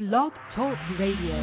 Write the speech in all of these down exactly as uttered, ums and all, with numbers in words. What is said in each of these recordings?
Blog Talk Radio.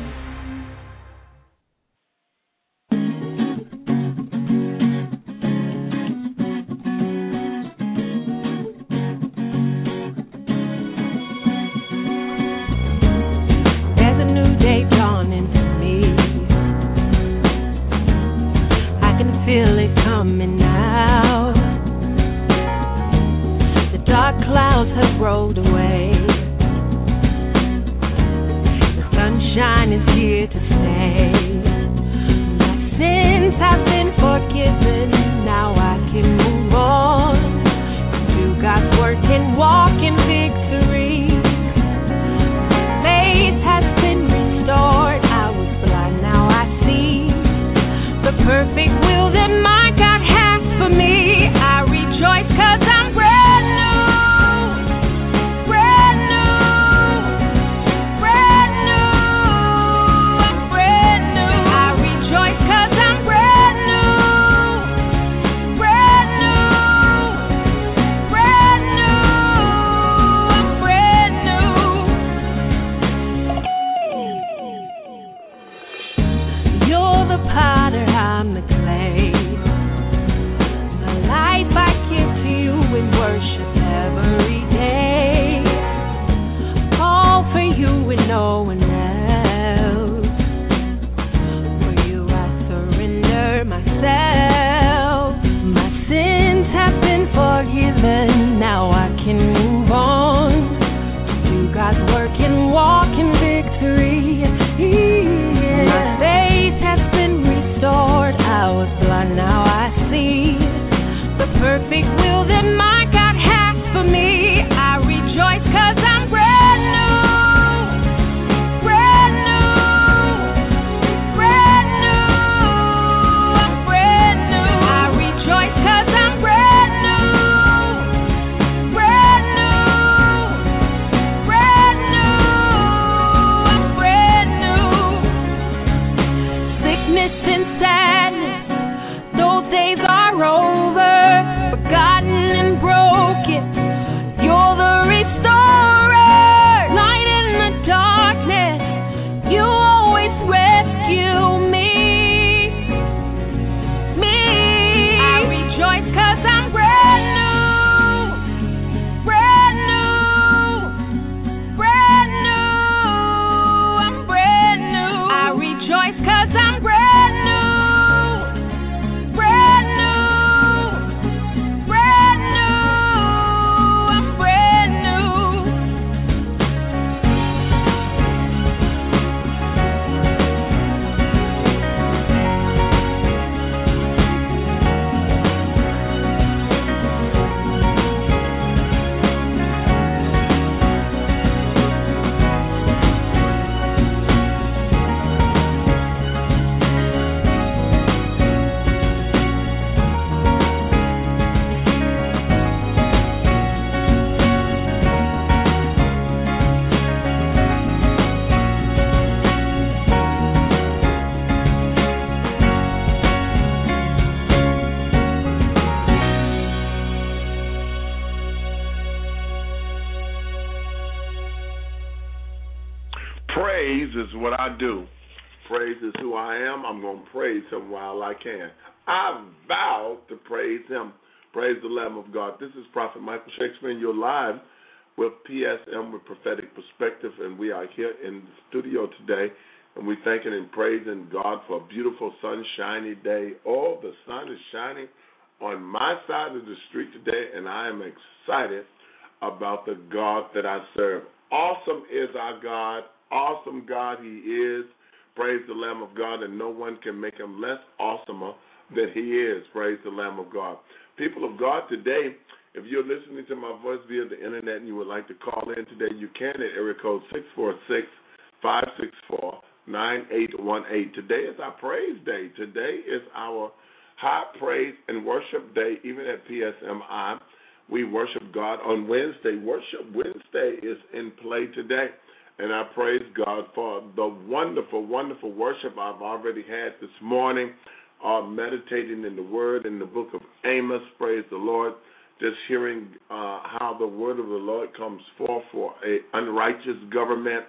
Do. Praise is who I am. I'm going to praise him while I can. I vow to praise him. Praise the Lamb of God. This is Prophet Michael Shakespeare, and you're live with P S M with Prophetic Perspective, and we are here in the studio today, and we're thanking and praising God for a beautiful sunshiny day. Oh, the sun is shining on my side of the street today, and I am excited about the God that I serve. Awesome is our God. Awesome God he is. Praise the Lamb of God, and no one can make him less awesomer than he is. Praise the Lamb of God. People of God, today, if you're listening to my voice via the internet and you would like to call in today, you can at area code six four six, five six four, nine eight one eight. Today is our praise day. Today is our high praise and worship day, even at P S M I. We worship God on Wednesday. Worship Wednesday is in play today. And I praise God for the wonderful, wonderful worship I've already had this morning, uh, meditating in the Word in the book of Amos. Praise the Lord. Just hearing uh, how the word of the Lord comes forth for a unrighteous government,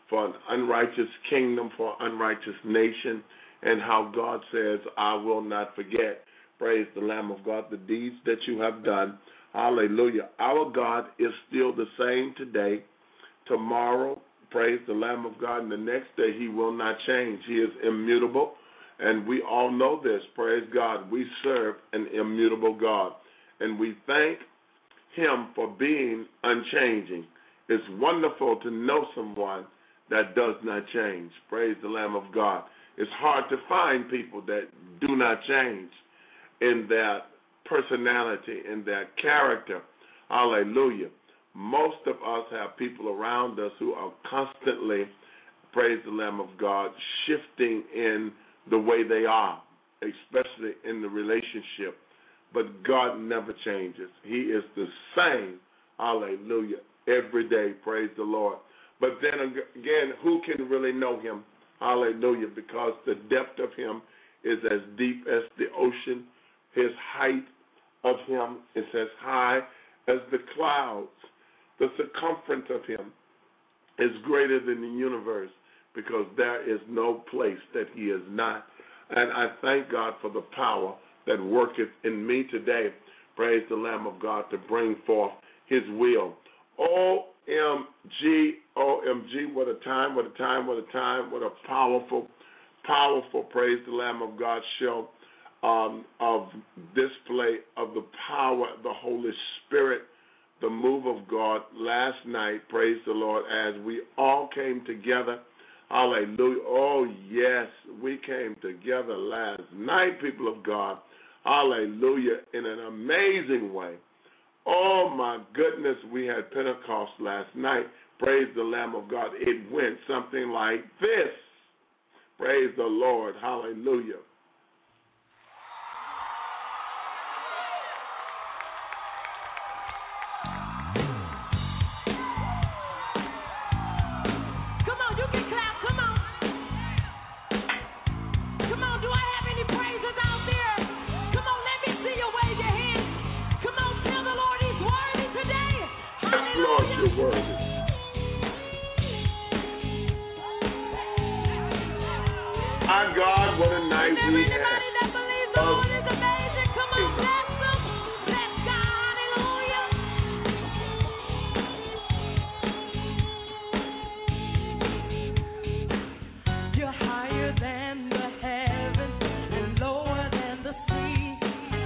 for an unrighteous kingdom, for an unrighteous nation, and how God says, I will not forget. Praise the Lamb of God, the deeds that you have done. Hallelujah. Our God is still the same today, tomorrow. Praise the Lamb of God. And the next day, he will not change. He is immutable. And we all know this. Praise God. We serve an immutable God. And we thank him for being unchanging. It's wonderful to know someone that does not change. Praise the Lamb of God. It's hard to find people that do not change in their personality, in their character. Hallelujah. Most of us have people around us who are constantly, praise the Lamb of God, shifting in the way they are, especially in the relationship. But God never changes. He is the same, hallelujah, every day, praise the Lord. But then again, who can really know him? Hallelujah, because the depth of him is as deep as the ocean. His height of him is as high as the clouds. The circumference of him is greater than the universe, because there is no place that he is not. And I thank God for the power that worketh in me today, praise the Lamb of God, to bring forth his will. O M G, O M G, what a time, what a time, what a time, what a powerful, powerful, praise the Lamb of God show um, of display of the power of the Holy Spirit, the move of God last night, praise the Lord, as we all came together. Hallelujah. Oh, yes, we came together last night, people of God. Hallelujah, in an amazing way. Oh, my goodness, we had Pentecost last night. Praise the Lamb of God. It went something like this. Praise the Lord. Hallelujah. My God, what a night we had. Everybody that believes the Lord is amazing. Come on, bless him. Bless God. Hallelujah. You're higher than the heavens and lower than the sea.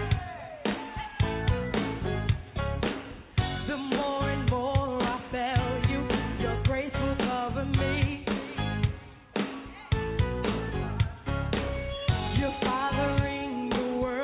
The more and more I felt you, your grace will cover me. You're fathering the world.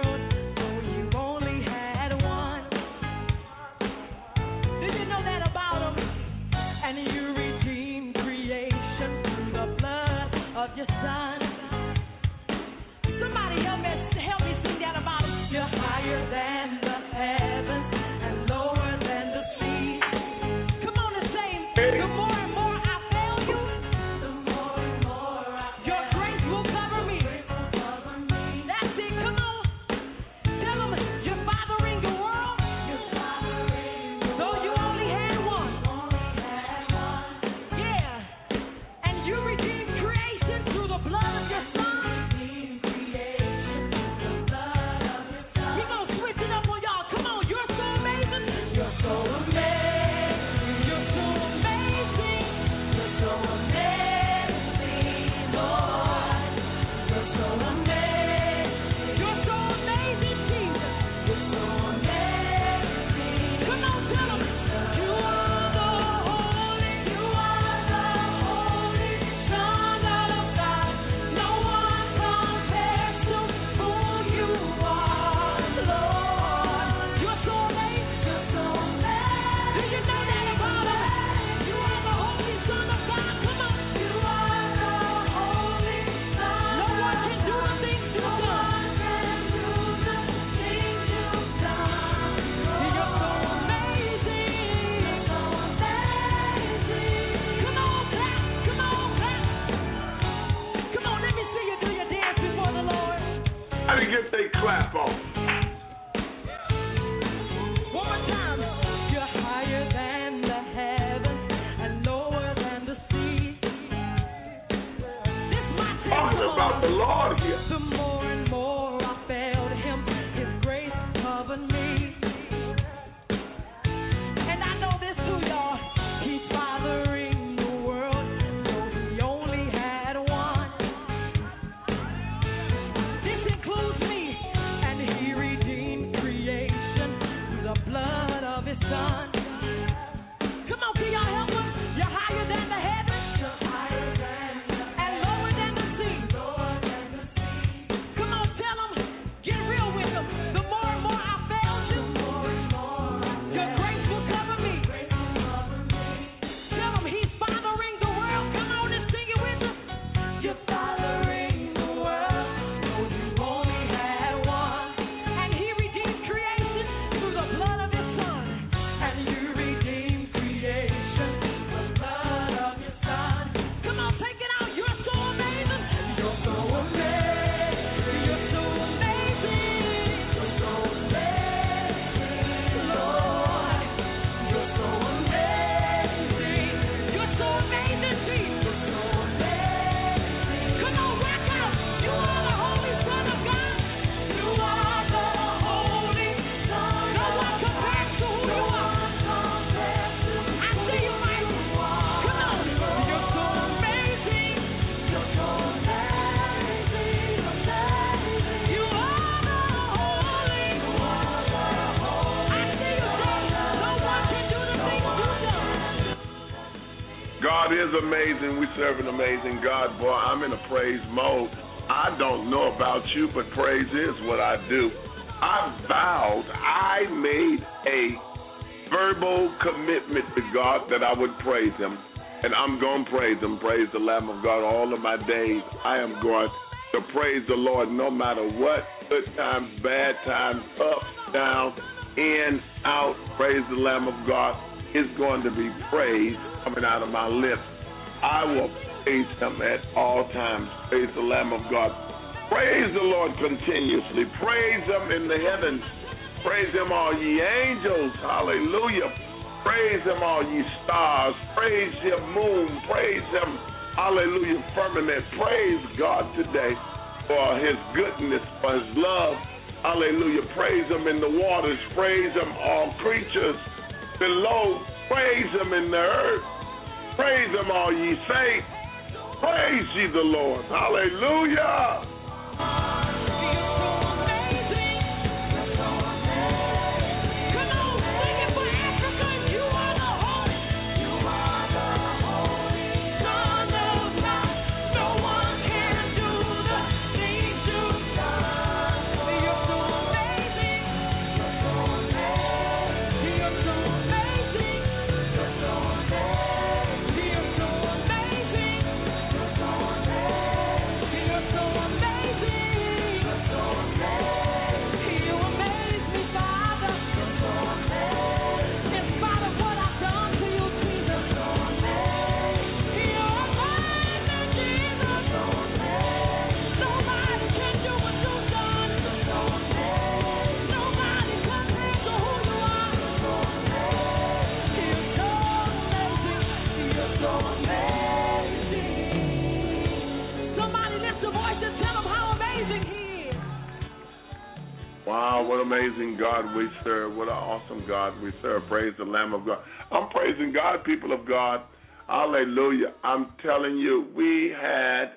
amazing. We serve an amazing God. Boy, I'm in a praise mode. I don't know about you, but praise is what I do. I vowed, I made a verbal commitment to God that I would praise Him. And I'm going to praise Him. Praise the Lamb of God all of my days. I am going to praise the Lord no matter what. Good times, bad times, up, down, in, out. Praise the Lamb of God is going to be praised coming out of my lips. I will praise Him at all times. Praise the Lamb of God. Praise the Lord continuously. Praise Him in the heavens. Praise Him, all ye angels. Hallelujah. Praise Him, all ye stars. Praise Him, moon. Praise Him, hallelujah, firmament. Praise God today for His goodness, for His love. Hallelujah. Praise Him in the waters. Praise Him, all creatures below. Praise Him in the earth. Praise Him, all ye saints. Praise ye the Lord. Hallelujah. Wow, what amazing God we serve. What an awesome God we serve. Praise the Lamb of God. I'm praising God, people of God. Hallelujah. I'm telling you, we had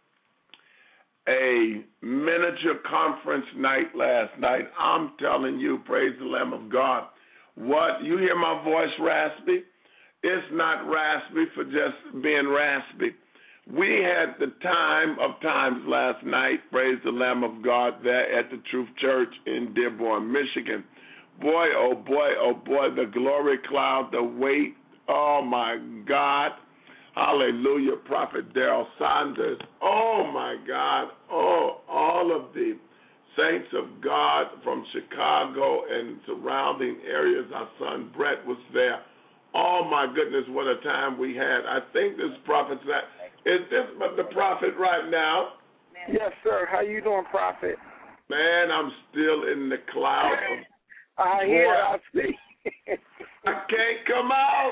a miniature conference night last night. I'm telling you, praise the Lamb of God. What? You hear my voice raspy? It's not raspy for just being raspy. We had the time of times last night, praise the Lamb of God, there at the Truth Church in Dearborn, Michigan. Boy, oh boy, oh boy, the glory cloud, the weight, oh my God. Hallelujah, Prophet Daryl Saunders. Oh my God, oh, all of the saints of God from Chicago and surrounding areas. Our son Brett was there. Oh my goodness, what a time we had. I think this prophet said, is this but the prophet right now? Yes, sir. How you doing, prophet? Man, I'm still in the cloud of I hear, I see. I can't come out.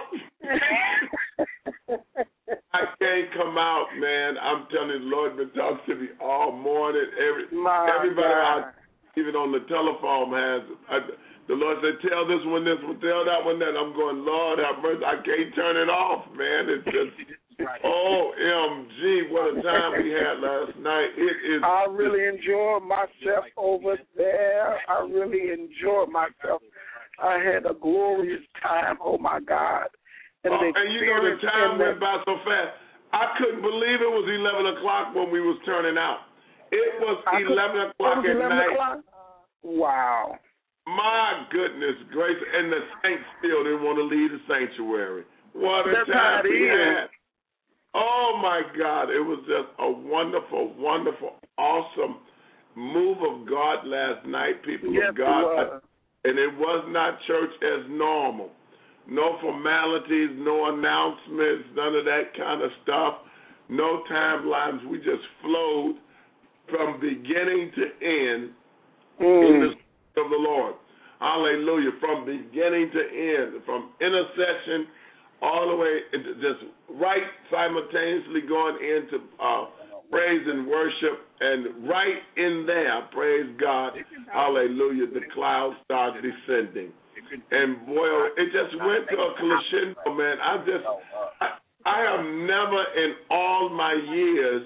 I can't come out, man. I'm telling you, the Lord been talking to me all morning. Every My everybody God. out, even on the telephone has I, the Lord said, tell this one this one, tell that one that. I'm going, Lord have mercy, I can't turn it off, man. It's just O M G, what a time we had last night. It is. I really enjoyed myself over there. I really enjoyed myself. I had a glorious time. Oh, my God. And, oh, and you know, the time went by so fast. I couldn't believe it was eleven o'clock when we was turning out. It was I eleven o'clock at eleven night. O'clock? Wow. My goodness gracious. And the saints still didn't want to leave the sanctuary. What a That's time we is. had. Oh, my God. It was just a wonderful, wonderful, awesome move of God last night, people yes, of God. It was. And it was not church as normal. No formalities, no announcements, none of that kind of stuff. No timelines. We just flowed from beginning to end mm. in the Spirit of the Lord. Hallelujah. From beginning to end, from intercession all the way, just right simultaneously going into uh, praise and worship, and right in there, praise God, hallelujah, the clouds start descending. And boy, it just went to a crescendo, man. I just, I, I have never in all my years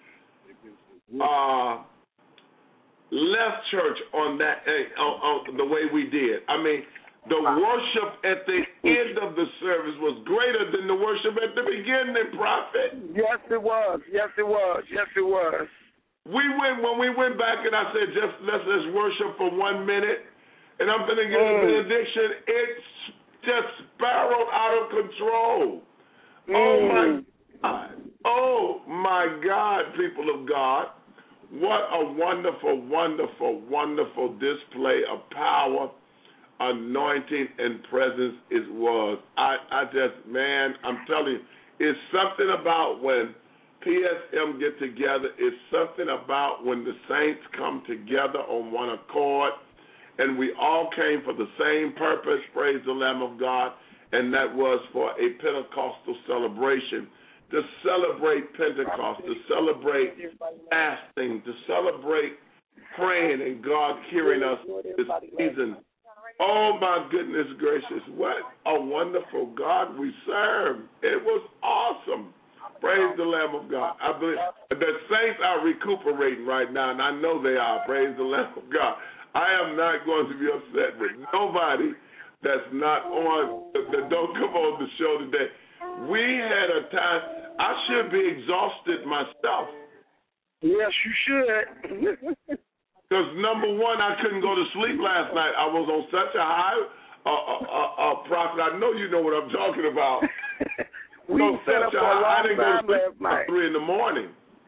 uh, left church on that, on, on the way we did. I mean, The worship at the end of the service was greater than the worship at the beginning, Prophet. Yes, it was. Yes, it was. Yes, it was. We went when we went back and I said, just let's just worship for one minute, and I'm going to get a benediction. It's just spiraled out of control. Mm. Oh my God! Oh my God, people of God! What a wonderful, wonderful, wonderful display of power, anointing, and presence it was. I, I just, man, I'm telling you, it's something about when P S M get together. It's something about when the saints come together on one accord, and we all came for the same purpose, praise the Lamb of God, and that was for a Pentecostal celebration, to celebrate Pentecost, to celebrate fasting, to celebrate praying and God hearing us this season. Oh, my goodness gracious, what a wonderful God we serve. It was awesome. Praise the Lamb of God. I believe the saints are recuperating right now, and I know they are. Praise the Lamb of God. I am not going to be upset with nobody that's not on, that don't come on the show today. We had a time, I should be exhausted myself. Yes, you should. Because, number one, I couldn't go to sleep last night. I was on such a high uh, uh, uh, uh, prophet. I know you know what I'm talking about. We so set up such a for a long high, I didn't go to time sleep last until night. three in the morning.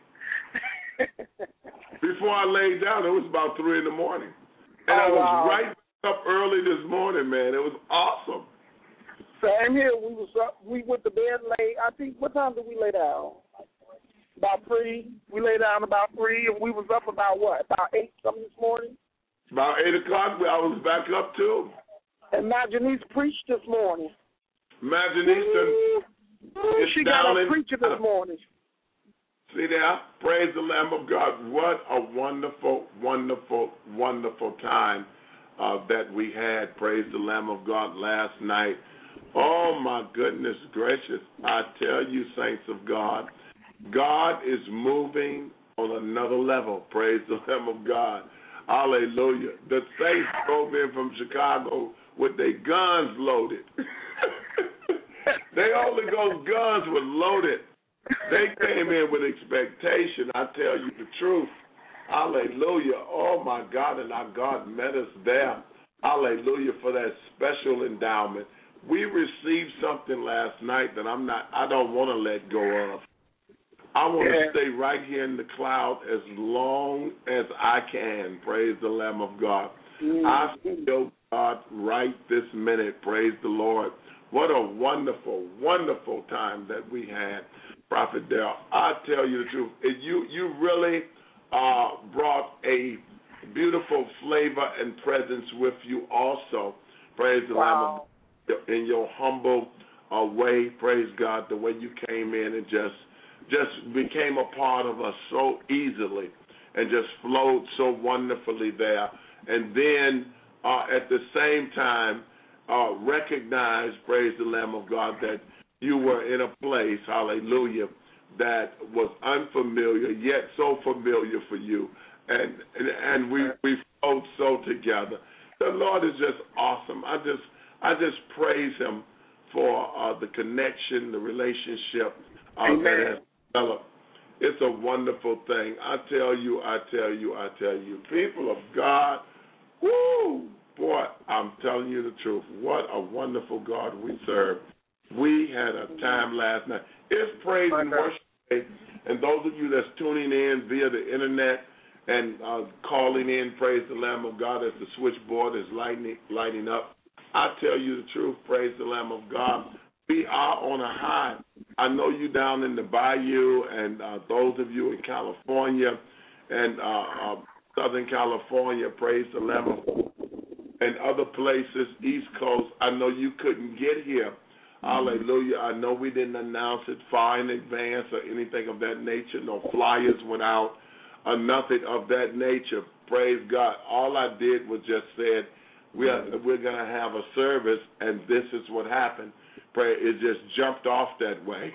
Before I laid down, it was about three in the morning. And oh, I was wow. right up early this morning, man. It was awesome. Same here. We was up, we went to bed late. I think, what time did we lay down? About three. We lay down about three, and we was up about what? About eight something this morning. About eight o'clock, I was back up too. And my Janice preached this morning. My Janice, Ooh, she got a preacher this morning. See there? Praise the Lamb of God. What a wonderful, wonderful, wonderful time uh, that we had. Praise the Lamb of God last night. Oh, my goodness gracious. I tell you, saints of God, God is moving on another level. Praise the Lamb of God. Hallelujah. The saints drove in from Chicago with their guns loaded. They Holy Ghost guns were loaded. They came in with expectation. I tell you the truth. Hallelujah. Oh, my God, and our God met us there. Hallelujah for that special endowment. We received something last night that I'm not, I don't want to let go of. I want yeah. to stay right here in the cloud as long as I can. Praise the Lamb of God. Mm-hmm. I feel God right this minute. Praise the Lord. What a wonderful, wonderful time that we had, Prophet Dale. I tell you the truth. You, you really uh, brought a beautiful flavor and presence with you also. Praise the wow. Lamb of God. In your humble uh, way, praise God, the way you came in and just just became a part of us so easily and just flowed so wonderfully there. And then uh, at the same time, uh, recognize, praise the Lamb of God, that you were in a place, hallelujah, that was unfamiliar, yet so familiar for you. And and, and we, we flowed so together. The Lord is just awesome. I just I just praise him for uh, the connection, the relationship uh, that has developed. It's a wonderful thing. I tell you, I tell you, I tell you. People of God, woo, boy, I'm telling you the truth. What a wonderful God we serve. We had a time last night. It's praise and worship day. And those of you that's tuning in via the internet and uh, calling in, praise the Lamb of God, as the switchboard is lighting, lighting up, I tell you the truth, praise the Lamb of God. We are on a high. I know you down in the bayou and uh, those of you in California and uh, uh, Southern California, praise the Lamb of God, and other places, East Coast. I know you couldn't get here. Hallelujah. I know we didn't announce it far in advance or anything of that nature. No flyers went out or nothing of that nature. Praise God. All I did was just said, we are, we're going to have a service, and this is what happened. Pray, it just jumped off that way.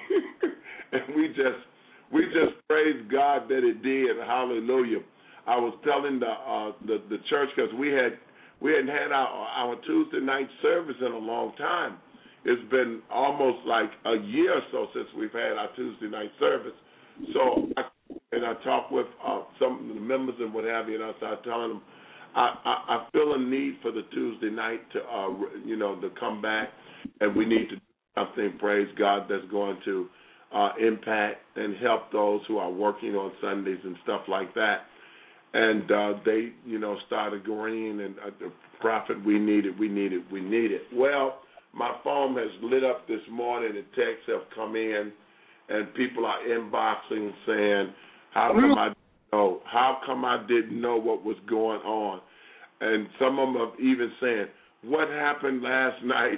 And we just we just praised God that it did. Hallelujah. I was telling the uh, the, the church, because we had we hadn't had our, our Tuesday night service in a long time. It's been almost like a year or so since we've had our Tuesday night service. So, I, and I talked with uh, some of the members and what have you, and I started telling them, I, I, I feel a need for the Tuesday night to, uh, you know, to come back, and we need to do something, praise God, that's going to uh, impact and help those who are working on Sundays and stuff like that. And uh, they, you know, started agreeing, and uh, the prophet, we need it, we need it, we need it. Well, my phone has lit up this morning, and texts have come in, and people are inboxing saying, how come I didn't know? How come I didn't know what was going on? And some of them are even saying, what happened last night?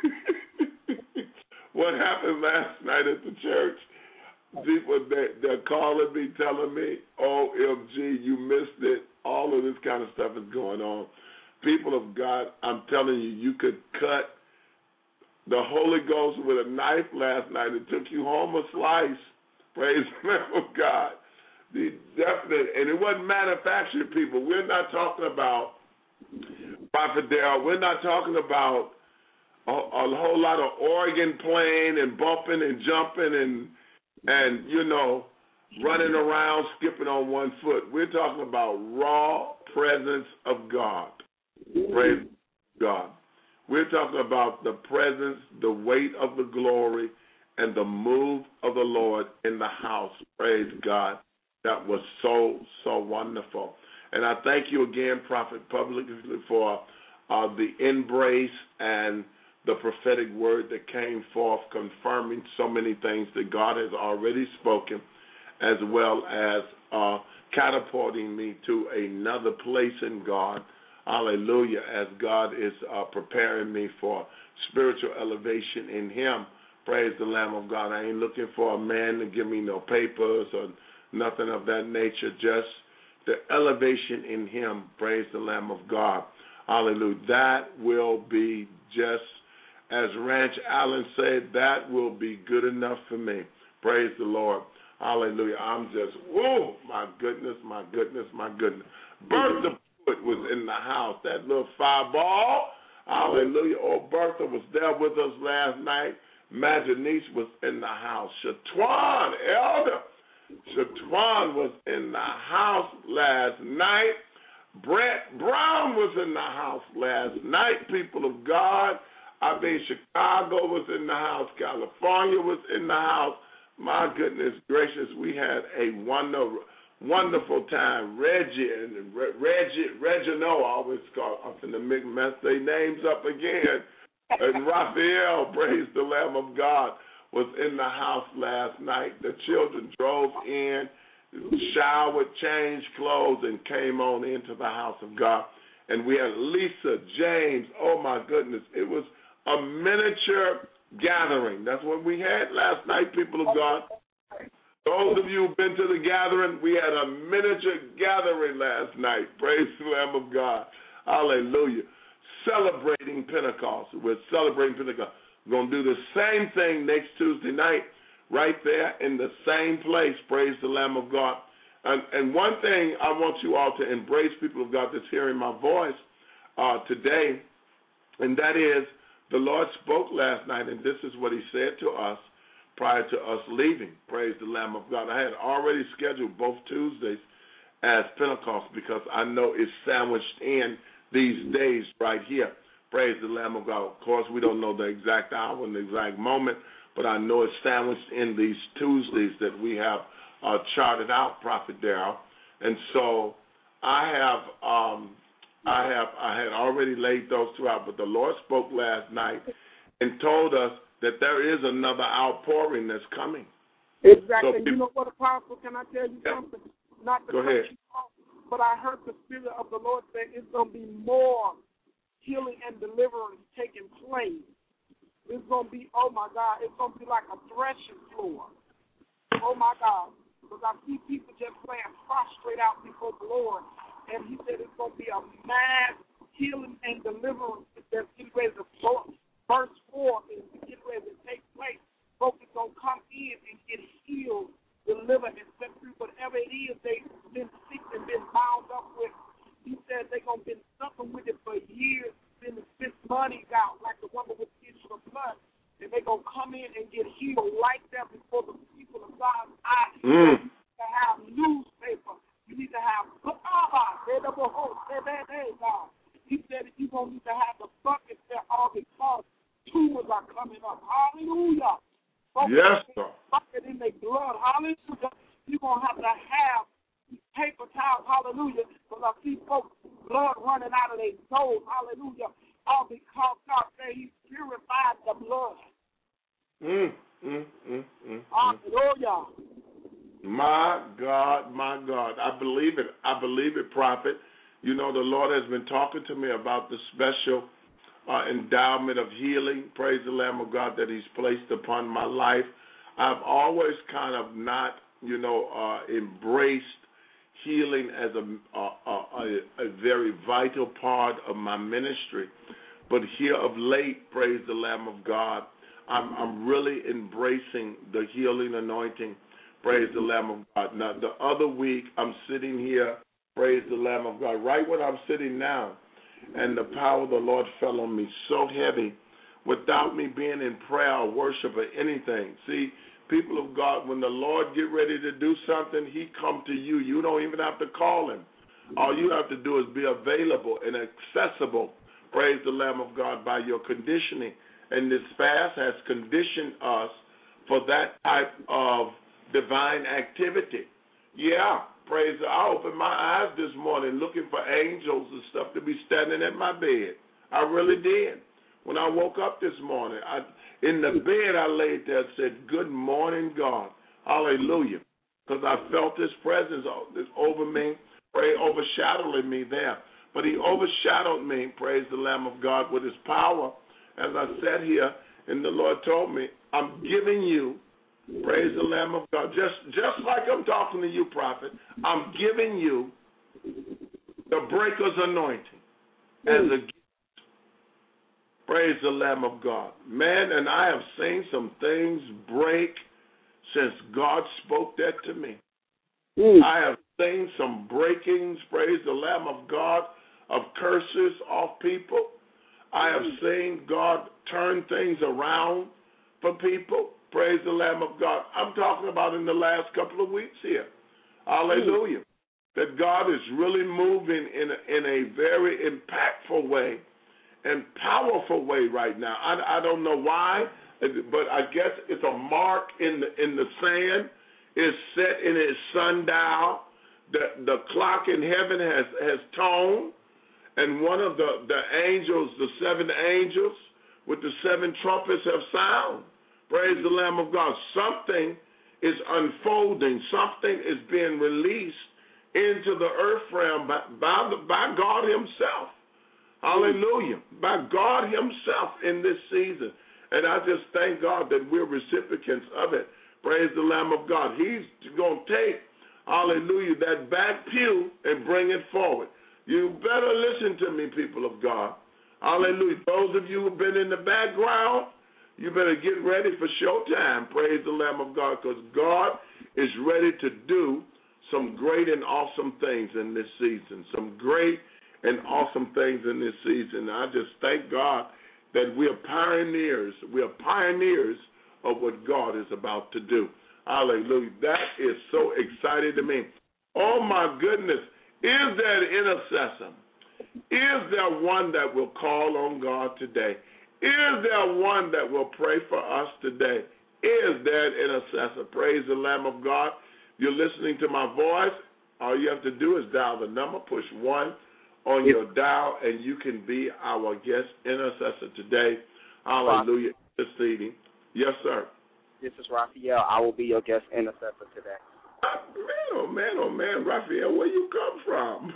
What happened last night at the church? People, they, they're calling me, telling me, O M G, you missed it. All of this kind of stuff is going on. People of God, I'm telling you, you could cut the Holy Ghost with a knife last night. It took you home a slice. Praise the Lamb of God. The definite, and it wasn't manufactured people. We're not talking about, Prophet Darrell, we're not talking about a, a whole lot of organ playing and bumping and jumping and, and, you know, running around, skipping on one foot. We're talking about raw presence of God. Praise God. We're talking about the presence, the weight of the glory, and the move of the Lord in the house. Praise God. That was so, so wonderful. And I thank you again, Prophet, publicly for uh, the embrace and the prophetic word that came forth, confirming so many things that God has already spoken, as well as uh, catapulting me to another place in God. Hallelujah, as God is uh, preparing me for spiritual elevation in Him. Praise the Lamb of God. I ain't looking for a man to give me no papers or nothing of that nature, just the elevation in Him. Praise the Lamb of God. Hallelujah. That will be just, as Ranch Allen said, that will be good enough for me. Praise the Lord. Hallelujah. I'm just, whoa, my goodness, my goodness, my goodness. Bertha Pruitt was in the house, that little fireball. Hallelujah. Oh, Bertha was there with us last night. Majanice was in the house. Shatwan, Elder. Shatwan was in the house last night. Brett Brown was in the house last night, people of God. I mean, Chicago was in the house. California was in the house. My goodness gracious, we had a wonderful, wonderful time. Reggie and Reggie, Reginald, I always call, I'm going to mess their names up again. And Raphael, praise the Lamb of God, was in the house last night. The children drove in, showered, changed clothes, and came on into the house of God. And we had Lisa, James, oh my goodness, it was a miniature gathering. That's what we had last night, people of God. Those of you who've been to the gathering, we had a miniature gathering last night. Praise the Lamb of God. Hallelujah. Celebrating Pentecost. We're celebrating Pentecost. We're going to do the same thing next Tuesday night right there in the same place. Praise the Lamb of God. And, and one thing I want you all to embrace, people of God that's hearing my voice uh, today, and that is the Lord spoke last night, and this is what He said to us prior to us leaving. Praise the Lamb of God. I had already scheduled both Tuesdays as Pentecost because I know it's sandwiched in these days right here. Praise the Lamb of God. Of course, we don't know the exact hour and the exact moment, but I know it's sandwiched in these Tuesdays that we have uh, charted out, Prophet Darrell. And so I have, um, I have, I had already laid those two out, but the Lord spoke last night and told us that there is another outpouring that's coming. Exactly. So, you know what, Apostle? Can I tell you yeah. something? Not to Go ahead. you off, but I heard the Spirit of the Lord say it's going to be more healing and deliverance taking place. It's going to be, oh, my God, it's going to be like a threshing floor. Oh, my God. Because I see people just laying prostrate out before the Lord. And He said it's going to be a mass healing and deliverance that's getting ready to burst forth and getting ready to take place. Folks are going to come in and get healed, delivered, and set free. Whatever it is they've been sick and been bound up with, He said they're going to be suffering with it for years. Mm. You need to have newspaper. You need to have God. He said that you're going to need to have the buckets there all because tumors are coming up. Hallelujah. Folks, Yes, sir. Bucket in their blood. Hallelujah. You're going to have to have paper towels. Hallelujah. Because I see folks' blood running out of their nose. Hallelujah. All because God said He purified the blood. Mm, mm, mm, mm, Hallelujah. My God, my God. I believe it. I believe it, prophet. You know, the Lord has been talking to me about the special uh, endowment of healing, praise the Lamb of God, that He's placed upon my life. I've always kind of not, you know, uh, embraced healing as a, a, a, a very vital part of my ministry. But here of late, praise the Lamb of God, I'm, I'm really embracing the healing anointing, praise the Lamb of God. Now, the other week, I'm sitting here, praise the Lamb of God, right where I'm sitting now, and the power of the Lord fell on me so heavy without me being in prayer or worship or anything. See, people of God, when the Lord get ready to do something, He come to you. You don't even have to call Him. All you have to do is be available and accessible, praise the Lamb of God, by your conditioning. And this fast has conditioned us for that type of divine activity. Yeah, praise the I opened my eyes this morning looking for angels and stuff to be standing at my bed. I really did. When I woke up this morning, I, in the bed I laid there and said, good morning, God. Hallelujah. Because I felt His presence over me, pray, overshadowing me there. But He overshadowed me, praise the Lamb of God, with His power. As I sat here, and the Lord told me, I'm giving you, praise the Lamb of God, just, just like I'm talking to you, prophet, I'm giving you the breaker's anointing as a gift. Praise the Lamb of God. Man, and I have seen some things break since God spoke that to me. Mm. I have seen some breakings, praise the Lamb of God, of curses off people. I have seen God turn things around for people. Praise the Lamb of God. I'm talking about in the last couple of weeks here. Hallelujah. That God is really moving in a, in a very impactful way and powerful way right now. I, I don't know why, but I guess it's a mark in the in the sand. It's set in its sundial. The the clock in heaven has has toned. And one of the, the angels, the seven angels with the seven trumpets have sound. Praise the Lamb of God. Something is unfolding. Something is being released into the earth realm by, by, the, by God Himself. Hallelujah. By God Himself in this season. And I just thank God that we're recipients of it. Praise the Lamb of God. He's going to take, hallelujah, that back pew and bring it forward. You better listen to me, people of God. Hallelujah. Those of you who have been in the background, you better get ready for showtime. Praise the Lamb of God, because God is ready to do some great and awesome things in this season. Some great and awesome things in this season. I just thank God that we are pioneers. We are pioneers of what God is about to do. Hallelujah. That is so exciting to me. Oh, my goodness. Is there an intercessor? Is there one that will call on God today? Is there one that will pray for us today? Is there an intercessor? Praise the Lamb of God. You're listening to my voice. All you have to do is dial the number, push one on your dial, and you can be our guest intercessor today. Hallelujah. Interceding. Yes, sir. This is Raphael. I will be your guest intercessor today. Man, oh man, oh man, Raphael, where you come from?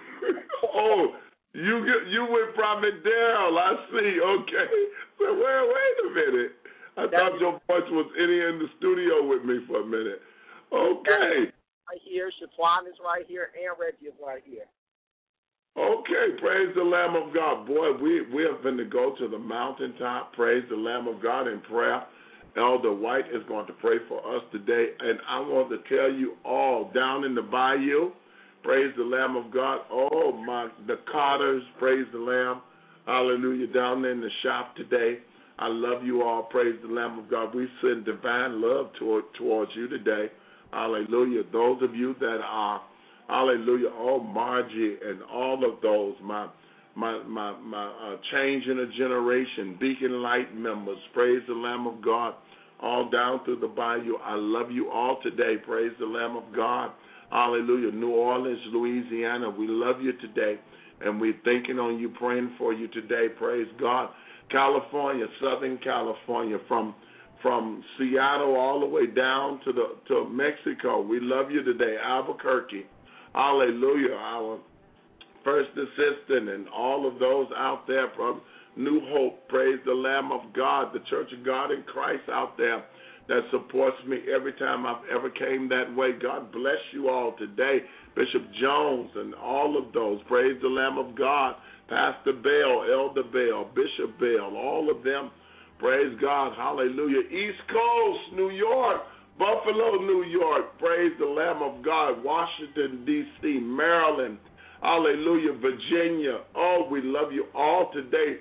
oh, you get you with Prophet Daryl, I see. Okay, so wait, wait a minute. I That's thought your voice was in here in the studio with me for a minute. Okay. Right here, Shaquan is right here, and Reggie is right here. Okay, praise the Lamb of God. Boy, we we are going to go to the mountaintop. Praise the Lamb of God in prayer. Elder White is going to pray for us today, and I want to tell you all down in the bayou, praise the Lamb of God. Oh, my, the Carters, praise the Lamb. Hallelujah, down there in the shop today. I love you all, praise the Lamb of God. We send divine love toward, towards you today. Hallelujah. Those of you that are, hallelujah, oh, Margie and all of those, my my my, my uh, Change in a Generation, Beacon Light members, praise the Lamb of God, all down through the bayou. I love you all today. Praise the Lamb of God. Hallelujah. New Orleans, Louisiana, we love you today, and we're thinking on you, praying for you today. Praise God. California, Southern California, from from Seattle all the way down to the to Mexico. We love you today. Albuquerque. Hallelujah. Our first assistant and all of those out there from New Hope. Praise the Lamb of God, the Church of God in Christ out there that supports me every time I've ever came that way. God bless you all today. Bishop Jones and all of those. Praise the Lamb of God. Pastor Bell, Elder Bell, Bishop Bell, all of them. Praise God. Hallelujah. East Coast, New York, Buffalo, New York. Praise the Lamb of God. Washington, D C, Maryland. Hallelujah. Virginia. Oh, we love you all today.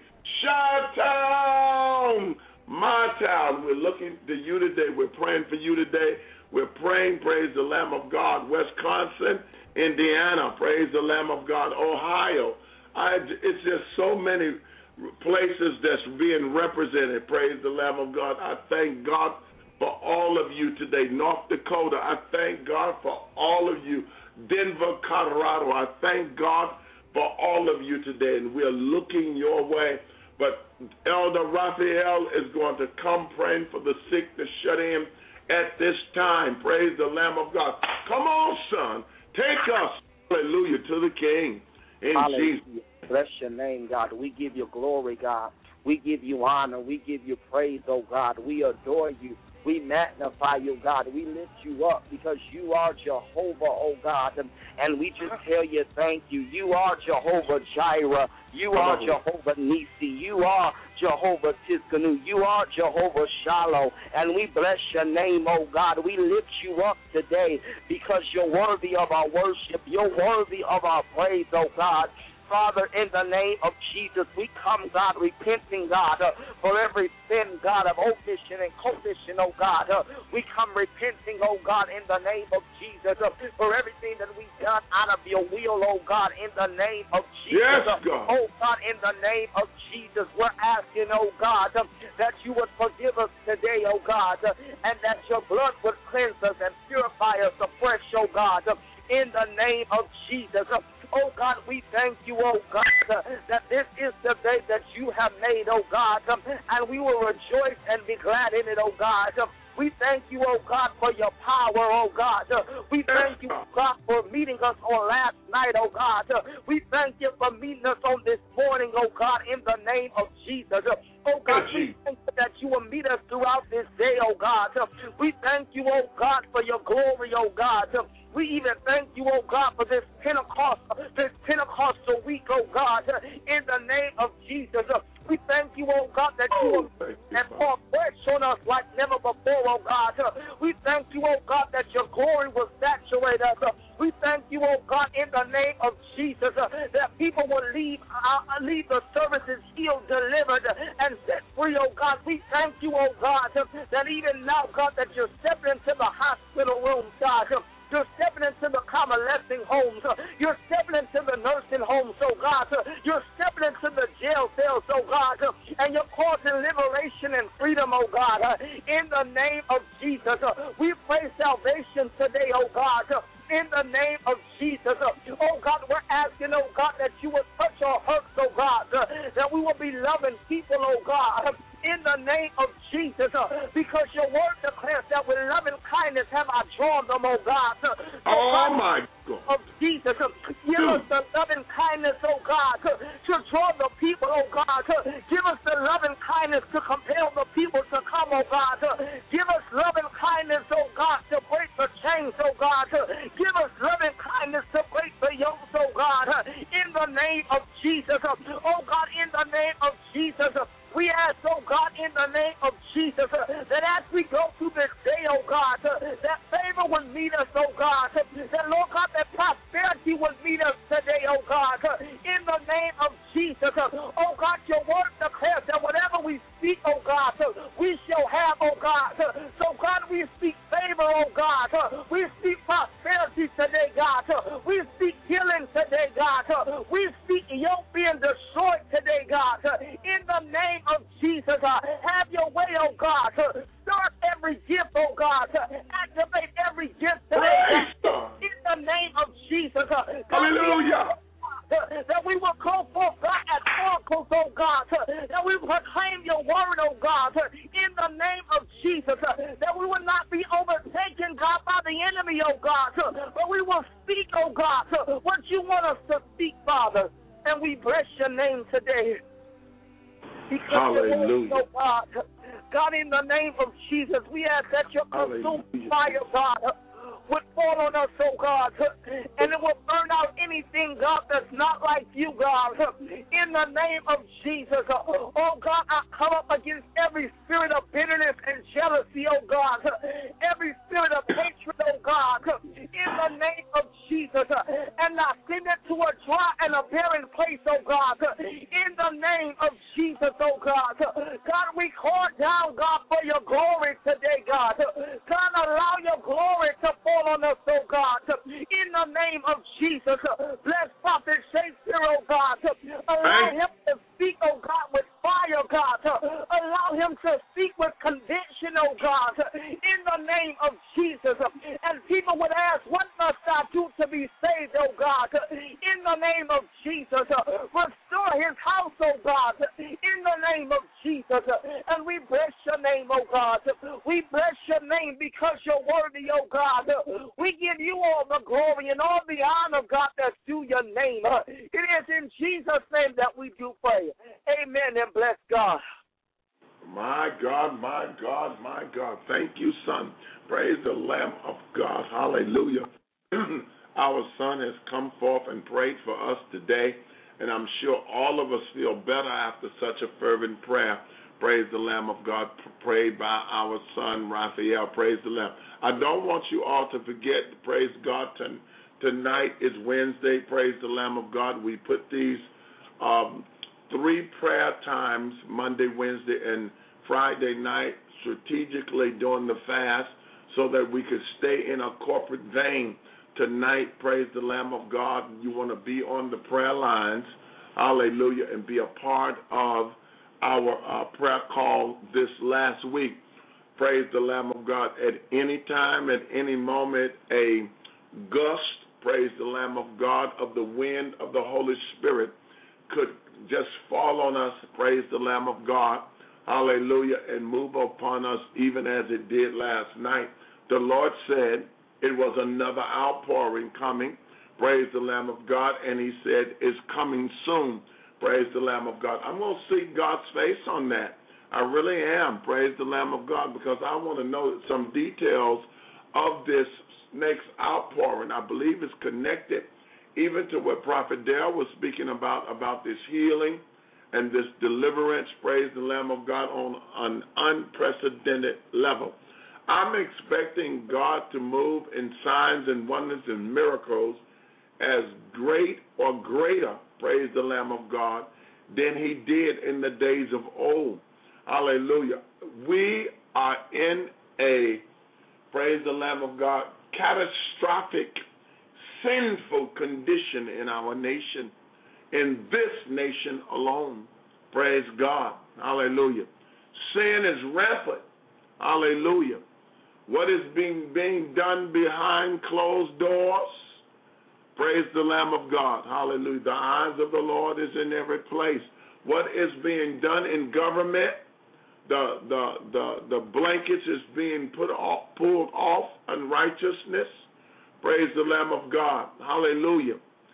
Chi-Town, my town. We're looking to you today. We're praying for you today. We're praying, praise the Lamb of God. Wisconsin, Indiana, praise the Lamb of God. Ohio. I, it's just so many places that's being represented. Praise the Lamb of God. I thank God for all of you today. North Dakota, I thank God for all of you. Denver, Colorado, I thank God for all of you today, and we're looking your way. But Elder Raphael is going to come praying for the sick, the shut in at this time. Praise the Lamb of God. Come on, son. Take us, hallelujah, to the King. In Hallelujah. Jesus. Bless your name, God. We give you glory, God. We give you honor. We give you praise, oh God. We adore you. We magnify you, God. We lift you up because you are Jehovah, oh God. And we just tell you thank you. You are Jehovah Jireh. You are Jehovah Nisi. You are Jehovah Tiskanu. You are Jehovah Shalom. And we bless your name, oh God. We lift you up today because you're worthy of our worship. You're worthy of our praise, oh God. Father, in the name of Jesus, we come, God, repenting, God, uh, for every sin, God, of omission and commission, oh God. Uh, we come repenting, oh God, in the name of Jesus, uh, for everything that we've done out of your will, oh God, in the name of Jesus. Yes, God. Uh, oh God, in the name of Jesus, we're asking, oh God, uh, that you would forgive us today, oh God, uh, and that your blood would cleanse us and purify us afresh, oh God, uh, in the name of Jesus. Uh, Oh, God, we thank you, oh, God, uh, that this is the day that you have made, oh, God, um, and we will rejoice and be glad in it, oh, God. Um, we thank you, oh, God, for your power, oh, God. Uh, we thank you, God, for meeting us on last night, oh, God. Uh, we thank you for meeting us on this morning, oh, God, in the name of Jesus. Uh, oh, God, we thank you that you will meet us throughout this day, oh, God. Uh, we thank you, oh, God, for your glory, oh, God. Uh, We even thank you, oh God, for this Pentecost, this Pentecostal week, oh God, in the name of Jesus. We thank you, oh God, that you will pour fresh on us like never before, oh God. We thank you, oh God, that your glory will saturate us. We thank you, oh God, in the name of Jesus, that people will leave, uh, leave the services healed, delivered, and set free, oh God. We thank you, oh God, that even now, God, that you're stepping into the hospital rooms, God. You're stepping into the convalescing homes. You're stepping into the nursing homes, oh God. You're stepping into the jail cells, oh God. And you're causing liberation and freedom, oh God. In the name of Jesus, we pray salvation today, oh God. In the name of Jesus, oh God, we're asking, oh God, that you would touch our hearts, oh God. That we will be loving people, oh God. In the name of Jesus, uh, because your word declares that with loving kindness have I drawn them, oh God. Uh, so oh, God, my God. Of Jesus, uh, give us the loving kindness, oh God, uh, to draw the people, oh God. Uh, give us the loving kindness to compel the people to come, oh God. Uh, give us loving kindness, oh God, to break the chains, oh God. Uh, give us loving kindness to break the yokes, oh God. Uh, in the name of Jesus, uh, oh God, in the name of Jesus, uh, we ask, oh God, in the name of Jesus, uh, that as we go through this day, oh God, uh, that favor will meet us, oh God, uh, that, Lord God, that prosperity will meet us today, oh God, uh, in the name of Jesus. Uh, oh God, your word declares that whatever we speak, oh God, uh, we shall have, oh God. Uh, so, God, we speak favor, oh God. Uh, we oh God, but we will speak, oh God, what you want us to speak, Father. And we bless your name today. Because Hallelujah. Oh God, God, in the name of Jesus, we ask that your consuming fire, God, would fall on us, oh God, and it will burn out anything, God, that's not like you, God. In the name of Jesus, oh God, I come up against every spirit of bitterness and jealousy, oh God, every spirit of hatred, oh God, in the name of Jesus, and I send it to a dry and a barren place, oh God, in the name of Jesus, oh God. God, we call down, God, for your glory today, God. God, allow your glory to fall on us, oh God, in the name of Jesus. Bless Prophet Shakespeare, oh God. Allow him to speak, oh God, with fire, God. Allow him to speak with conviction, oh God, in the name of Jesus. And people would ask, what must I do to be saved, oh God? In the name of Jesus. Restore his house, oh God, in the name of Jesus. And we bless your name, oh God. We bless your name because you're worthy, oh God. We give you all the glory and all the honor, God, that's due your name. It is in Jesus' name that we do pray. Amen and bless God. My God, my God, my God. Thank you, son. Praise the Lamb of God. Hallelujah. Our son has come forth and prayed for us today, and I'm sure all of us feel better after such a fervent prayer. Praise the Lamb of God, prayed by our son, Raphael. Praise the Lamb. I don't want you all to forget, praise God, tonight is Wednesday. Praise the Lamb of God. We put these um, three prayer times, Monday, Wednesday, and Friday night, strategically during the fast so that we could stay in a corporate vein. Tonight, praise the Lamb of God, you want to be on the prayer lines, hallelujah, and be a part of our uh, prayer call this last week. Praise the Lamb of God. At any time, at any moment, a gust, praise the Lamb of God, of the wind of the Holy Spirit could just fall on us, praise the Lamb of God, hallelujah, and move upon us even as it did last night. The Lord said it was another outpouring coming, praise the Lamb of God, and he said it's coming soon. Praise the Lamb of God. I'm going to see God's face on that. I really am. Praise the Lamb of God, because I want to know some details of this next outpouring. I believe it's connected even to what Prophet Dale was speaking about, about this healing and this deliverance, praise the Lamb of God, on an unprecedented level. I'm expecting God to move in signs and wonders and miracles as great or greater, praise the Lamb of God, than he did in the days of old. Hallelujah. We are in a, praise the Lamb of God, catastrophic, sinful condition in our nation, in this nation alone. Praise God. Hallelujah. Sin is rampant. Hallelujah. What is being, being done behind closed doors? Praise the Lamb of God. Hallelujah. The eyes of the Lord is in every place. What is being done in government? The the the, the blankets is being put off, pulled off unrighteousness. Praise the Lamb of God. Hallelujah.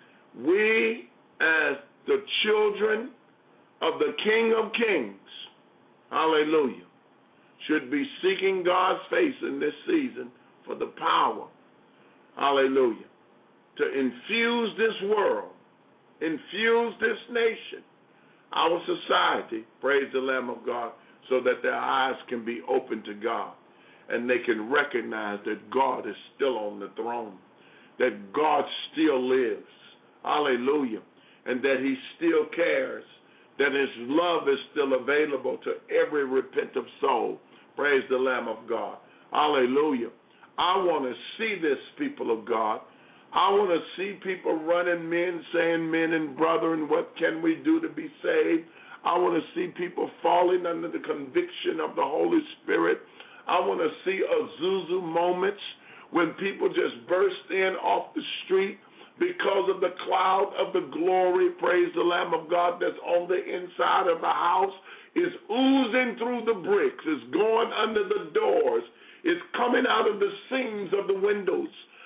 We, as the children of the King of Kings, hallelujah, should be seeking God's face in this season for the power, hallelujah, to infuse this world, infuse this nation, our society, praise the Lamb of God, so that their eyes can be open to God and they can recognize that God is still on the throne, that God still lives, hallelujah, and that he still cares, that his love is still available to every repentant soul, praise the Lamb of God, hallelujah. I want to see this, people of God. I want to see people running men, saying, men and brethren, what can we do to be saved? I want to see people falling under the conviction of the Holy Spirit. I want to see Azusa moments when people just burst in off the street because of the cloud of the glory, praise the Lamb of God, that's on the inside of the house, is oozing through the bricks, is going under the doors, is coming out of the seams of the windows.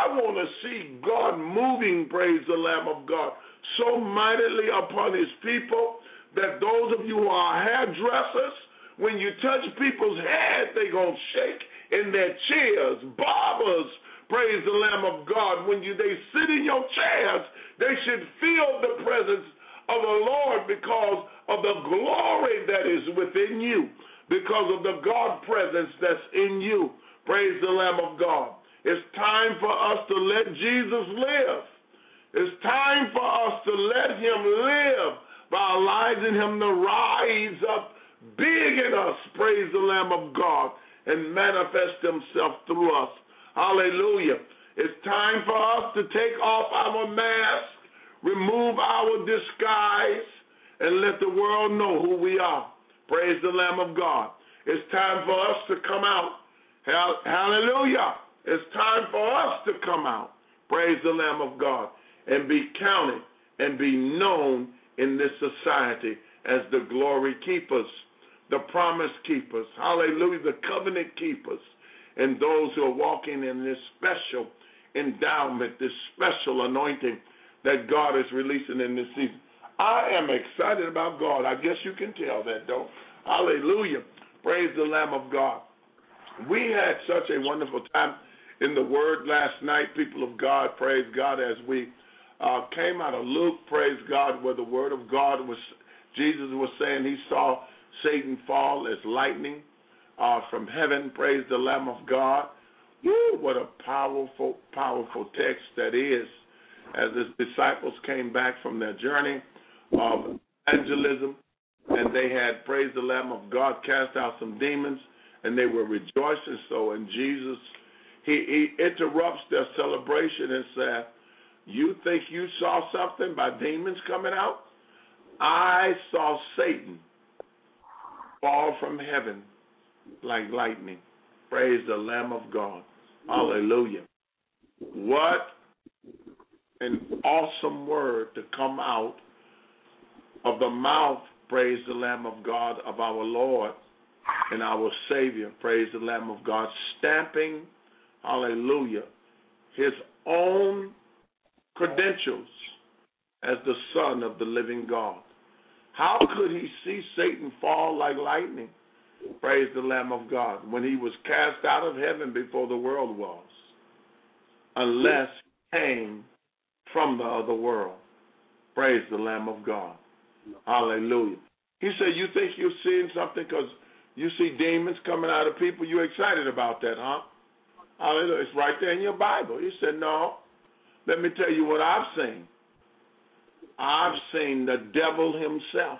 I want to see God moving, praise the Lamb of God, so mightily upon his people that those of you who are hairdressers, when you touch people's head, they're going to shake in their chairs. Barbers, praise the Lamb of God, when you they sit in your chairs, they should feel the presence of the Lord because of the glory that is within you, because of the God presence that's in you. Praise the Lamb of God. It's time for us to let Jesus live. It's time for us to let him live by allowing him to rise up big in us, praise the Lamb of God, and manifest himself through us. Hallelujah. It's time for us to take off our mask, remove our disguise, and let the world know who we are. Praise the Lamb of God. It's time for us to come out. Hallelujah. It's time for us to come out. Praise the Lamb of God. And be counted and be known in this society as the glory keepers, the promise keepers, hallelujah, the covenant keepers, and those who are walking in this special endowment, this special anointing that God is releasing in this season. I am excited about God. I guess you can tell that, though. Hallelujah. Praise the Lamb of God. We had such a wonderful time in the Word last night, people of God. Praise God, as we uh, came out of Luke, praise God, where the Word of God was, Jesus was saying he saw Satan fall as lightning uh, from heaven. Praise the Lamb of God. Woo, what a powerful, powerful text that is. As his disciples came back from their journey of evangelism, and they had, praise the Lamb of God, cast out some demons, and they were rejoicing so. And Jesus, he, he interrupts their celebration and said, you think you saw something by demons coming out? I saw Satan fall from heaven like lightning. Praise the Lamb of God. Hallelujah. What an awesome word to come out of the mouth, praise the Lamb of God, of our Lord and our Savior, praise the Lamb of God, stamping, hallelujah, his own credentials as the Son of the living God. How could he see Satan fall like lightning? Praise the Lamb of God, when he was cast out of heaven before the world was, unless he came from the other world. Praise the Lamb of God. Hallelujah. He said, you think you're seeing something because you see demons coming out of people? You're excited about that, huh? Hallelujah. It's right there in your Bible. He said, no. Let me tell you what I've seen. I've seen the devil himself.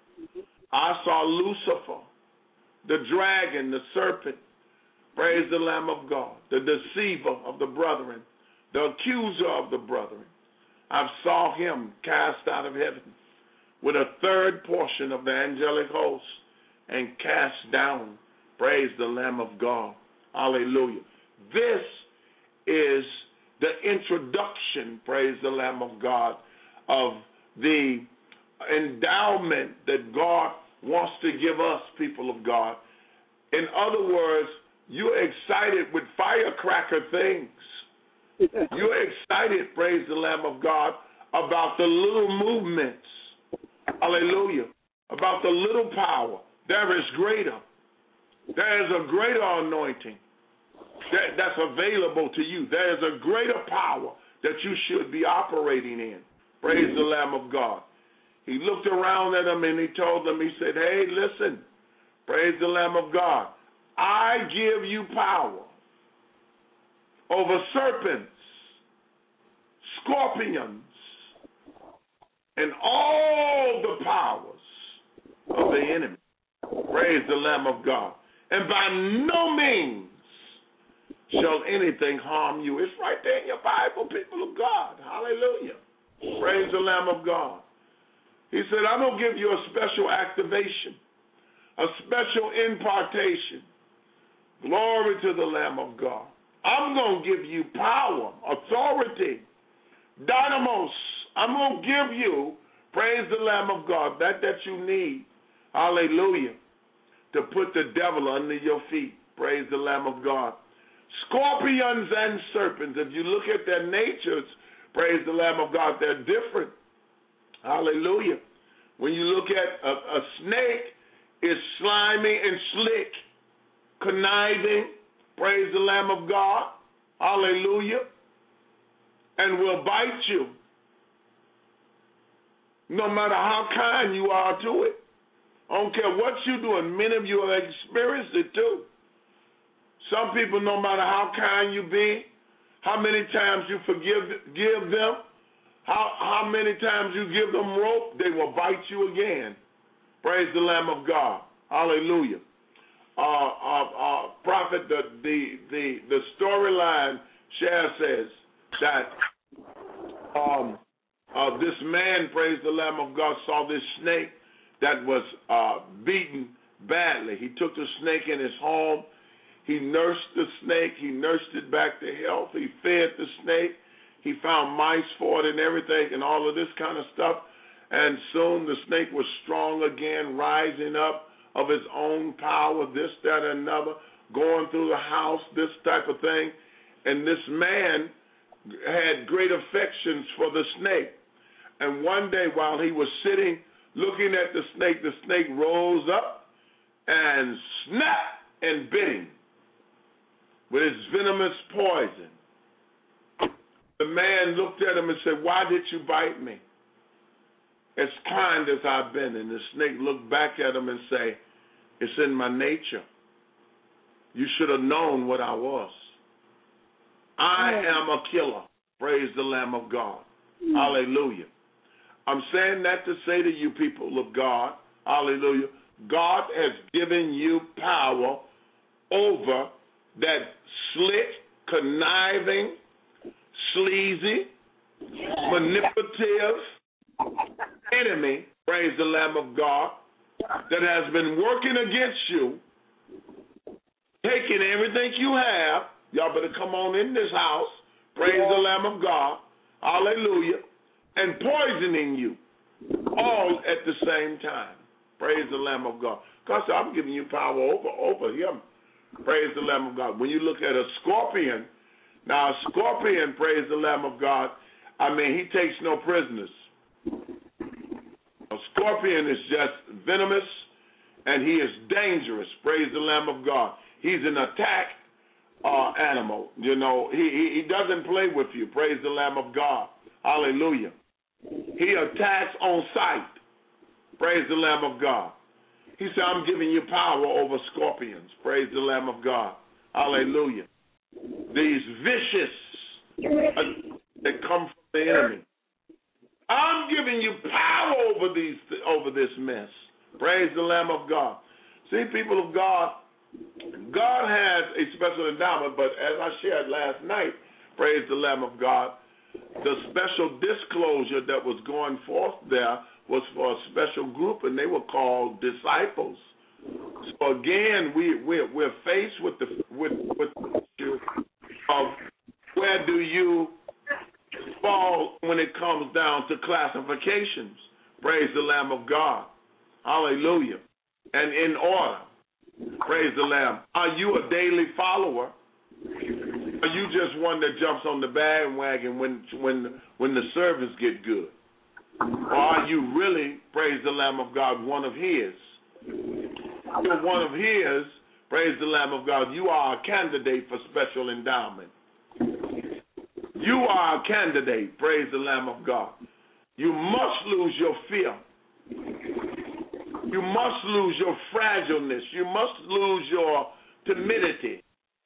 I saw Lucifer, the dragon, the serpent, praise the Lamb of God, the deceiver of the brethren, the accuser of the brethren. I saw him cast out of heaven with a third portion of the angelic host and cast down, praise the Lamb of God. Hallelujah. This is the introduction, praise the Lamb of God, of the endowment that God wants to give us, people of God. In other words, you're excited with firecracker things. You're excited, praise the Lamb of God, about the little movements. Hallelujah. About the little power. There is greater. There is a greater anointing that, that's available to you. There is a greater power that you should be operating in. Praise the Lamb of God. He looked around at them and he told them, he said, hey, listen, praise the Lamb of God. I give you power over serpents, scorpions, and all the powers of the enemy. Praise the Lamb of God. And by no means shall anything harm you. It's right there in your Bible, people of God. Hallelujah. Praise the Lamb of God. He said, I'm going to give you a special activation, a special impartation. Glory to the Lamb of God. I'm going to give you power, authority, dynamos. I'm going to give you, praise the Lamb of God, that that you need, hallelujah, to put the devil under your feet. Praise the Lam of God. Scorpions and serpents, if you look at their natures, praise the Lamb of God, they're different. Hallelujah. When you look at a, a snake, it's slimy and slick, conniving, praise the Lamb of God, hallelujah, and will bite you, no matter how kind you are to it. I don't care what you do, and many of you have experienced it too. Some people, no matter how kind you be, how many times you forgive give them, how, how many times you give them rope, they will bite you again. Praise the Lamb of God. Hallelujah. Uh, uh, uh, prophet, the the the, the storyline share says that um, uh, this man, praise the Lamb of God, saw this snake that was uh, beaten badly. He took the snake in his home. He nursed the snake. He nursed it back to health. He fed the snake. He found mice for it and everything and all of this kind of stuff. And soon the snake was strong again, rising up of his own power, this, that, and another, going through the house, this type of thing. And this man had great affections for the snake. And one day while he was sitting looking at the snake, the snake rose up and snapped and bit him with its venomous poison. The man looked at him and said, "Why did you bite me? As kind as I've been." And the snake looked back at him and said, "It's in my nature. You should have known what I was. I am a killer." Praise the Lamb of God. Mm. Hallelujah. I'm saying that to say to you people of God, hallelujah, God has given you power over that slick, conniving, sleazy, manipulative enemy, praise the Lamb of God, that has been working against you, taking everything you have. Y'all better come on in this house, praise yeah. the Lamb of God, hallelujah, and poisoning you all at the same time. Praise the Lamb of God. Because I'm giving you power over, over him. Praise the Lamb of God. When you look at a scorpion, now a scorpion, praise the Lamb of God, I mean, he takes no prisoners. A scorpion is just venomous, and he is dangerous. Praise the Lamb of God. He's an attack uh, animal. You know, he, he, he doesn't play with you. Praise the Lamb of God. Hallelujah. He attacks on sight. Praise the Lamb of God. He said, I'm giving you power over scorpions. Praise the Lamb of God. Hallelujah. These vicious uh, that come from the enemy. I'm giving you power over these over this mess. Praise the Lamb of God. See, people of God, God has a special endowment, but as I shared last night, praise the Lamb of God, the special disclosure that was going forth there was for a special group, and they were called disciples. So again, we we're, we're faced with the with with the issue of where do you fall when it comes down to classifications. Praise the Lamb of God. Hallelujah. And in order. Praise the Lamb. Are you a daily follower? Are you just one that jumps on the bandwagon when when when the service get good? Or are you really, praise the Lamb of God, one of his? If you're one of his, praise the Lamb of God, you are a candidate for special endowment. You are a candidate, praise the Lamb of God. You must lose your fear. You must lose your fragileness. You must lose your timidity.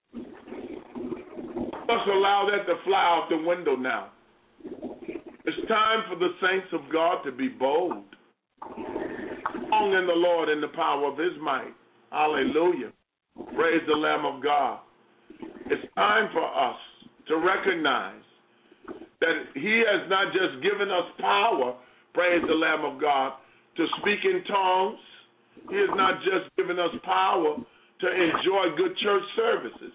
You must allow that to fly out the window now. It's time for the saints of God to be bold. Strong in the Lord in the power of his might. Hallelujah. Praise the Lamb of God. It's time for us to recognize that he has not just given us power, praise the Lamb of God, to speak in tongues. He has not just given us power to enjoy good church services.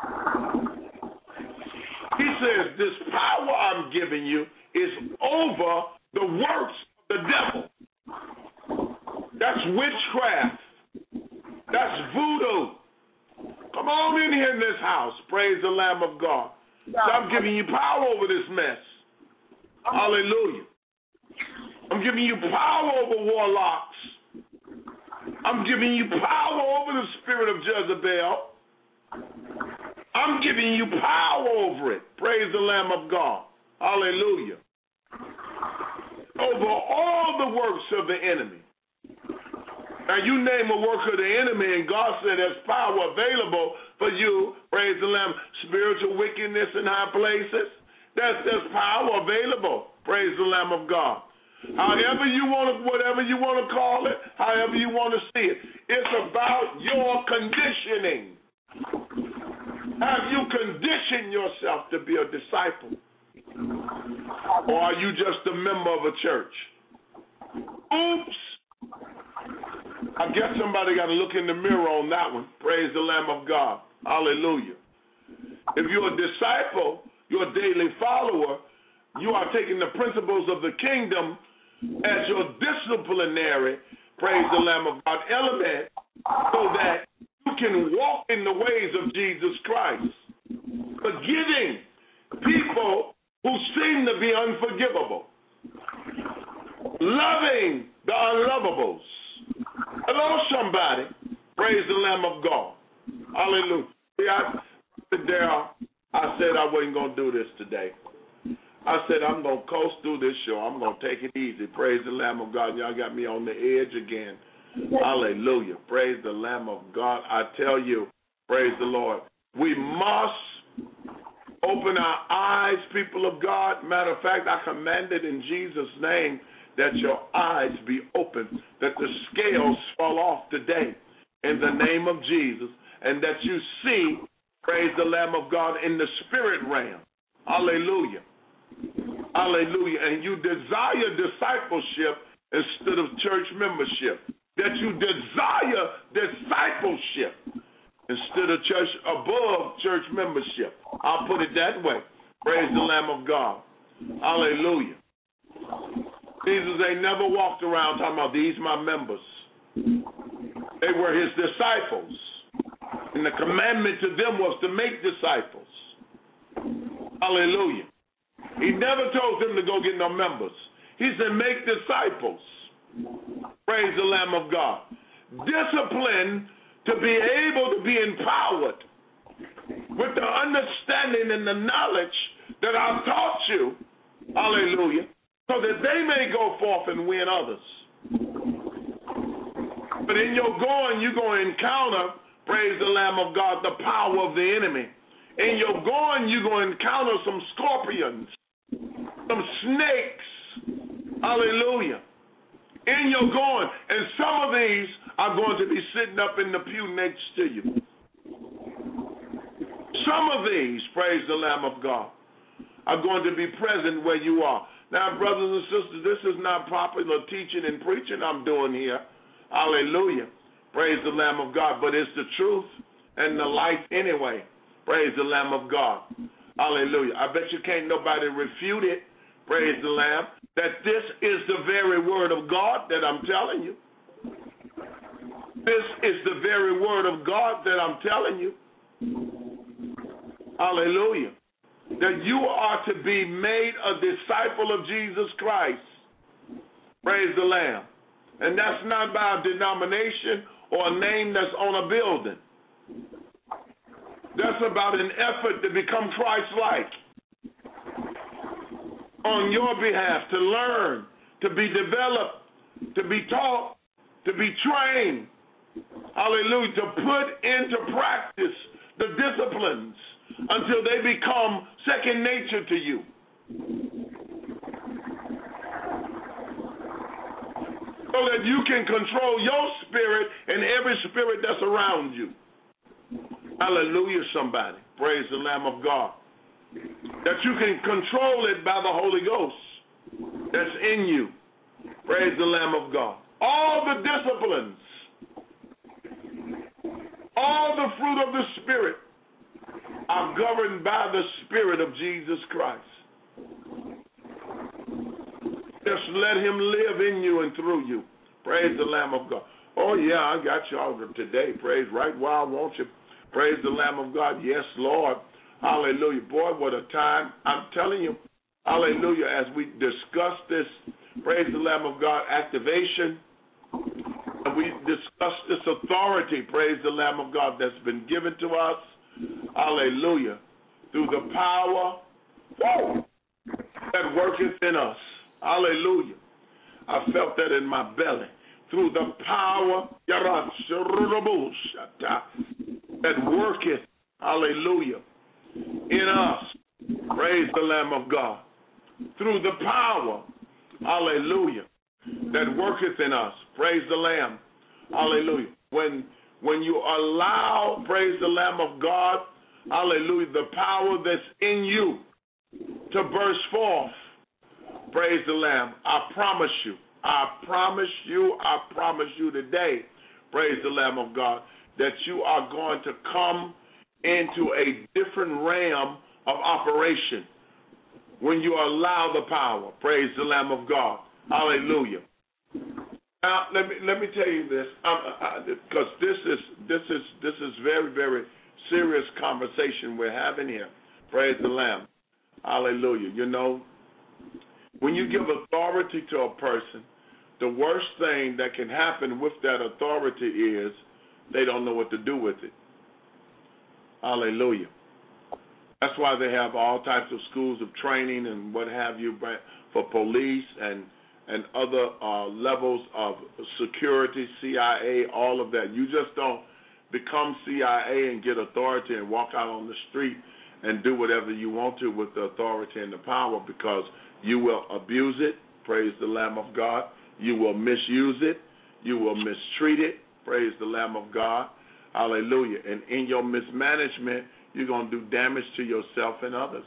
He says, this power I'm giving you is over the works of the devil. That's witchcraft. That's voodoo. Come Come on in here in this house. Praise the Lamb of God. So I'm giving you power over this mess. Hallelujah. I'm giving you power over warlocks. I'm giving you power over the spirit of Jezebel. I'm giving you power over it. Praise the Lamb of God. Hallelujah. Over all the works of the enemy. Now you name a work of the enemy, and God said there's power available for you. Praise the Lamb. Spiritual wickedness in high places. There's, there's power available. Praise the Lamb of God. However you want to, whatever you want to call it, however you want to see it. It's about your conditioning. Have you conditioned yourself to be a disciple? Or are you just a member of a church? Oops. I guess somebody got to look in the mirror on that one. Praise the Lamb of God. Hallelujah. If you're a disciple, you're a daily follower, you are taking the principles of the kingdom as your disciplinary, praise the Lamb of God, element, so that you can walk in the ways of Jesus Christ, forgiving people who seem to be unforgivable, loving the unlovables. Hello, somebody. Praise the Lamb of God. Hallelujah. See, I said, Daryl, I said I wasn't going to do this today. I said I'm going to coast through this show. I'm going to take it easy. Praise the Lamb of God. Y'all got me on the edge again. Hallelujah. Praise the Lamb of God. I tell you, praise the Lord. We must open our eyes, people of God. Matter of fact, I commanded in Jesus' name that your eyes be open, that the scales fall off today in the name of Jesus, and that you see, praise the Lamb of God, in the spirit realm. Hallelujah. Hallelujah. And you desire discipleship instead of church membership. That you desire discipleship instead of church above church membership. I'll put it that way. Praise the Lamb of God. Hallelujah. Jesus ain't never walked around talking about these my members. They were his disciples. And the commandment to them was to make disciples. Hallelujah. He never told them to go get no members. He said make disciples. Praise the Lamb of God. Discipline to be able to be empowered with the understanding and the knowledge that I've taught you. Hallelujah. So that they may go forth and win others. But in your going, you're going to encounter, praise the Lamb of God, the power of the enemy. In your going, you're going to encounter some scorpions, some snakes. Hallelujah. In your going. And some of these are going to be sitting up in the pew next to you. Some of these, praise the Lamb of God, are going to be present where you are. Now, brothers and sisters, this is not popular teaching and preaching I'm doing here. Hallelujah. Praise the Lamb of God. But it's the truth and the life anyway. Praise the Lamb of God. Hallelujah. I bet you can't nobody refute it. Praise the Lamb. That this is the very word of God that I'm telling you. This is the very word of God that I'm telling you. Hallelujah. That you are to be made a disciple of Jesus Christ. Praise the Lamb. And that's not by a denomination or a name that's on a building. That's about an effort to become Christ-like on your behalf, to learn, to be developed, to be taught, to be trained. Hallelujah. To put into practice the disciplines until they become second nature to you. So that you can control your spirit and every spirit that's around you. Hallelujah, somebody. Praise the Lamb of God. That you can control it by the Holy Ghost that's in you. Praise the Lamb of God. All the disciplines, all the fruit of the Spirit are governed by the Spirit of Jesus Christ. Just let him live in you and through you. Praise the Lamb of God. Oh, yeah, I got y'all today. Praise right where I want you. Praise the Lamb of God. Yes, Lord. Hallelujah. Boy, what a time. I'm telling you, hallelujah, as we discuss this, praise the Lamb of God, activation, and we discuss this authority, praise the Lamb of God, that's been given to us, hallelujah, through the power whoa, that worketh in us. Hallelujah. I felt that in my belly. Through the power that worketh, hallelujah, in us. Praise the Lamb of God. Through the power, hallelujah, that worketh in us. Praise the Lamb. Hallelujah. When when you allow, praise the Lamb of God, hallelujah, the power that's in you to burst forth, praise the Lamb, I promise you, I promise you, I promise you today, praise the Lamb of God, that you are going to come into a different realm of operation when you allow the power, praise the Lamb of God. Hallelujah. Now let me let me tell you this, because um, this is this is this is very very serious conversation we're having here. Praise the Lamb. Hallelujah. You know, when you give authority to a person, the worst thing that can happen with that authority is they don't know what to do with it. Hallelujah. That's why they have all types of schools of training and what have you for police and and other uh, levels of security, C I A, all of that. You just don't become C I A and get authority and walk out on the street and do whatever you want to with the authority and the power, because you will abuse it, praise the Lamb of God. You will misuse it. You will mistreat it, praise the Lamb of God. Hallelujah. And in your mismanagement, you're going to do damage to yourself and others.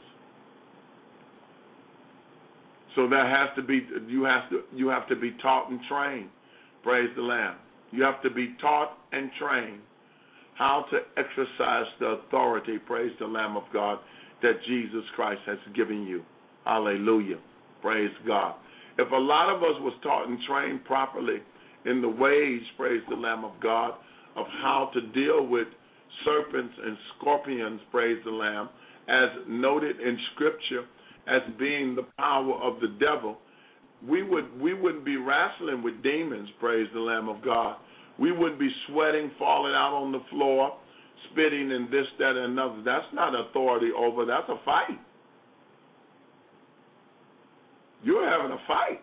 So that has to be, you have to, you have to be taught and trained, praise the Lamb. You have to be taught and trained how to exercise the authority, praise the Lamb of God, that Jesus Christ has given you. Hallelujah. Praise God. If a lot of us was taught and trained properly in the ways, praise the Lamb of God, of how to deal with serpents and scorpions, praise the Lamb, as noted in Scripture as being the power of the devil, we would we wouldn't be wrestling with demons, praise the Lamb of God. We wouldn't be sweating, falling out on the floor, spitting and this, that, and another. That's not authority over. That's a fight. You're having a fight.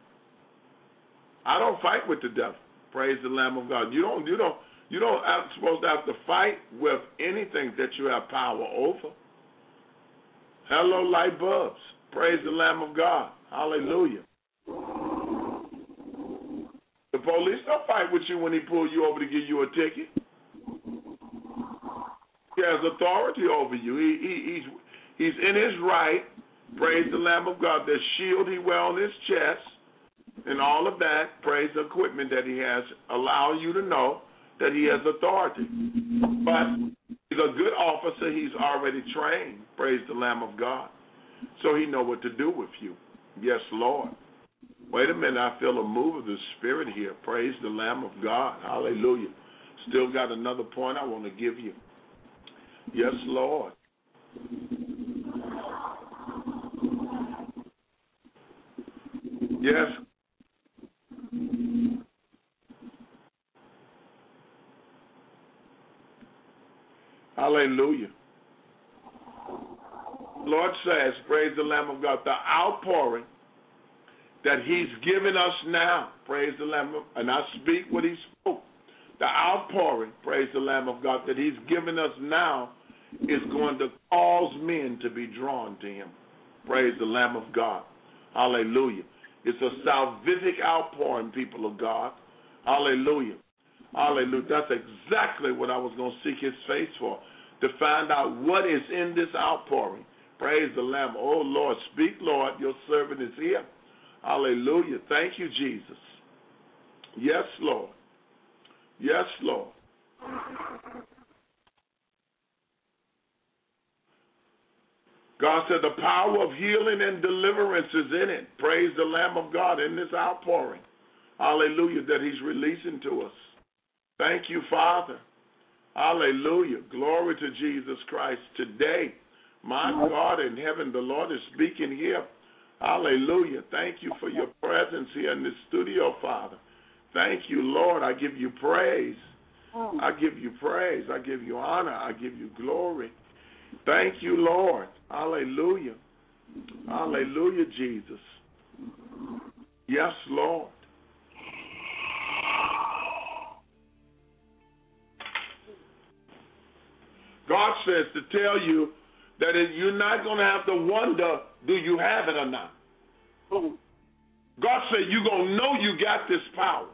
I don't fight with the devil. Praise the Lamb of God. You don't. You don't. You don't have, supposed to have to fight with anything that you have power over. Hello, light bulbs. Praise the Lamb of God. Hallelujah. The police don't fight with you when he pulls you over to give you a ticket. He has authority over you. He, he, he's, he's in his right. Praise the Lamb of God. The shield he wears on his chest and all of that, praise the equipment that he has, allow you to know that he has authority. But he's a good officer. He's already trained, praise the Lamb of God. So he know what to do with you. Yes, Lord. Wait a minute, I feel a move of the Spirit here. Praise the Lamb of God. Hallelujah. Still got another point I want to give you. Yes, Lord. Yes. Hallelujah. Lord says, praise the Lamb of God, the outpouring that he's given us now, praise the Lamb of God, and I speak what he spoke. The outpouring, praise the Lamb of God, that he's given us now is going to cause men to be drawn to him. Praise the Lamb of God. Hallelujah. It's a salvific outpouring, people of God. Hallelujah. Hallelujah. That's exactly what I was going to seek his face for, to find out what is in this outpouring. Praise the Lamb. Oh, Lord, speak, Lord. Your servant is here. Hallelujah. Thank you, Jesus. Yes, Lord. Yes, Lord. God said the power of healing and deliverance is in it. Praise the Lamb of God in this outpouring. Hallelujah, that he's releasing to us. Thank you, Father. Hallelujah. Glory to Jesus Christ. Today, my God in heaven, the Lord is speaking here. Hallelujah. Thank you for your presence here in the studio, Father. Thank you, Lord. I give you praise. I give you praise. I give you honor. I give you glory. Thank you, Lord. Hallelujah. Hallelujah, Jesus. Yes, Lord. God says to tell you that you're not going to have to wonder, do you have it or not? God said you're going to know you got this power.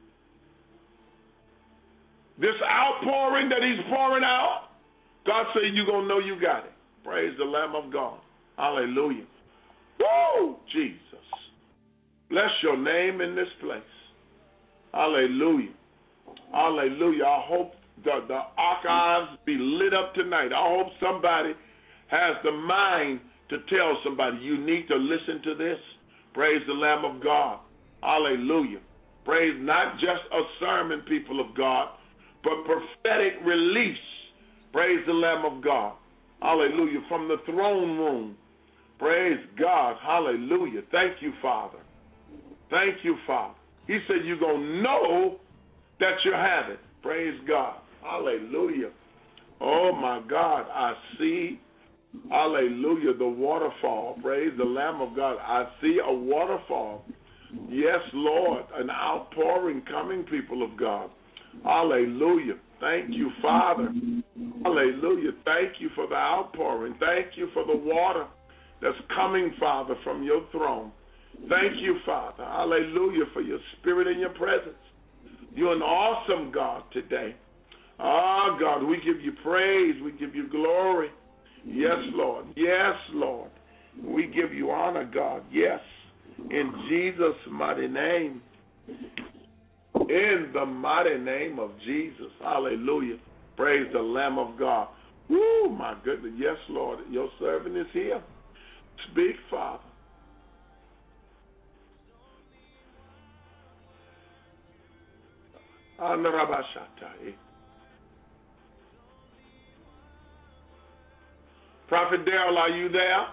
This outpouring that he's pouring out, God said you're going to know you got it. Praise the Lamb of God. Hallelujah. Woo! Jesus. Bless your name in this place. Hallelujah. Hallelujah. I hope the, the archives be lit up tonight. I hope somebody has the mind to tell somebody, you need to listen to this. Praise the Lamb of God. Hallelujah. Praise not just a sermon, people of God, but prophetic release. Praise the Lamb of God. Hallelujah. From the throne room. Praise God. Hallelujah. Thank you, Father. Thank you, Father. He said you're going to know that you have it. Praise God. Hallelujah. Oh, my God. I see, hallelujah, the waterfall. Praise the Lamb of God. I see a waterfall. Yes, Lord, an outpouring coming, people of God. Hallelujah. Thank you, Father. Hallelujah. Thank you for the outpouring. Thank you for the water that's coming, Father, from your throne. Thank you, Father. Hallelujah, for your spirit and your presence. You're an awesome God today. Ah, God, we give you praise. We give you glory. Yes, Lord. Yes, Lord. We give you honor, God. Yes. In Jesus' mighty name. In the mighty name of Jesus. Hallelujah. Praise the Lamb of God. Woo, my goodness. Yes, Lord. Your servant is here. Speak, Father. Prophet Darrell, are you there?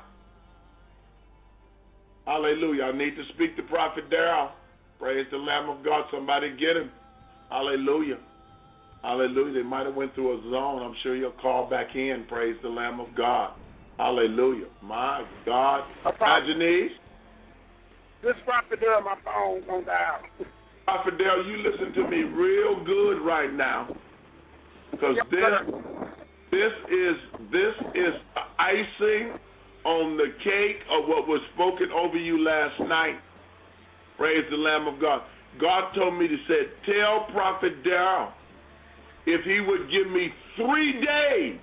Hallelujah. I need to speak to Prophet Darrell. Praise the Lamb of God. Somebody get him. Hallelujah. Hallelujah. They might have went through a zone. I'm sure he'll call back in. Praise the Lamb of God. Hallelujah. My God. Hi, Janice. This Prophet Darrell, my phone's on down. Prophet Darrell, you listen to me real good right now. Because Yes, this sir. this is this is icing on the cake of what was spoken over you last night. Praise the Lamb of God. God told me to say, tell Prophet Darrell if he would give me three days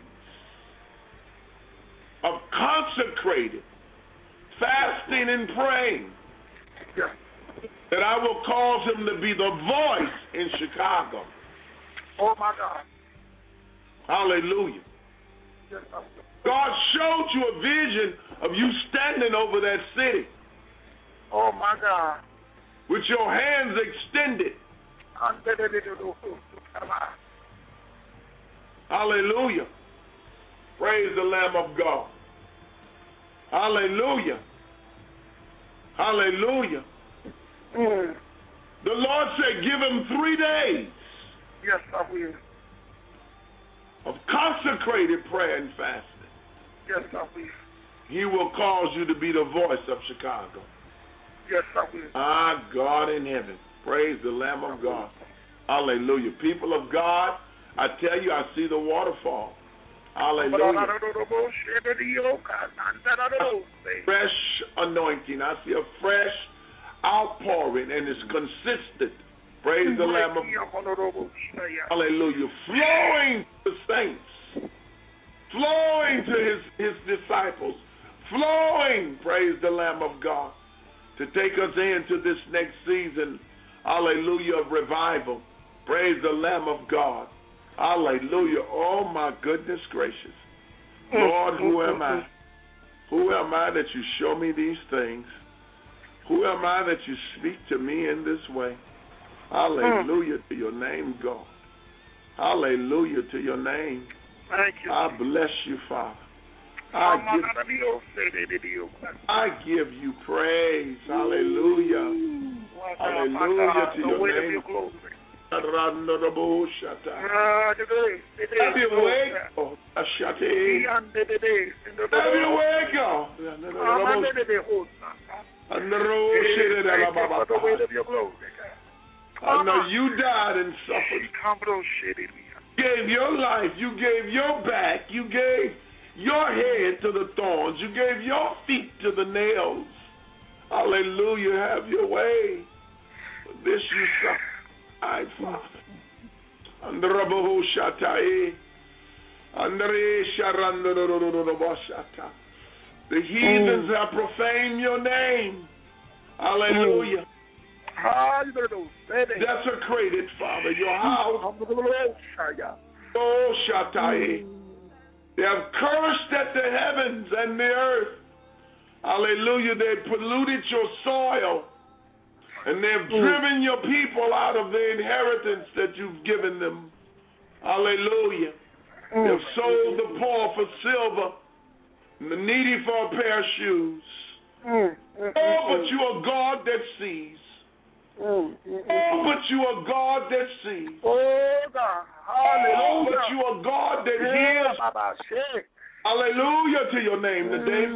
of consecrated fasting and praying, Yes. that I will cause him to be the voice in Chicago. Oh, my God. Hallelujah. Yes, sir. God showed you a vision of you standing over that city Oh, my God. with your hands extended. Hallelujah. Praise the Lamb of God. Hallelujah. Hallelujah. Mm. The Lord said, give him three days Yes, I will. of consecrated prayer and fasting. Yes, I will. He will cause you to be the voice of Chicago. Yes, I will. Ah, God in heaven. Praise the Lamb of God. Hallelujah. People of God, I tell you, I see the waterfall. Hallelujah. Fresh anointing. I see a fresh outpouring, and it's consistent. Praise the Lamb of God. Hallelujah. Flowing to the saints. Flowing to his, his disciples. Flowing, praise the Lamb of God, to take us into this next season, hallelujah, of revival. Praise the Lamb of God. Hallelujah. Oh, my goodness gracious. Lord, who am I? Who am I that you show me these things? Who am I that you speak to me in this way? Hallelujah to your name, God. Hallelujah to your name. Thank you. I bless you, Father. I give, I give you praise. Hallelujah. Hallelujah to your name. Have your way, God. Have your way, God. I know you died and suffered. You gave your life. You gave your back. You gave your head to the thorns. You gave your feet to the nails. Hallelujah. Have your way. For this you suffered, Father. Under Rabahu Shatai. Under Sharandorobashata. The heathens have profaned your name. Hallelujah. Desecrated, Father, your house. Oh, Shatai. They have cursed at the heavens and the earth. Hallelujah. They polluted your soil. And they have driven your people out of the inheritance that you've given them. Hallelujah. They have sold the poor for silver and the needy for a pair of shoes. Oh, but you are God that sees. Oh, but you are God that sees. Oh, God. Hallelujah. Oh, but you are God that hears. Hallelujah to your name today.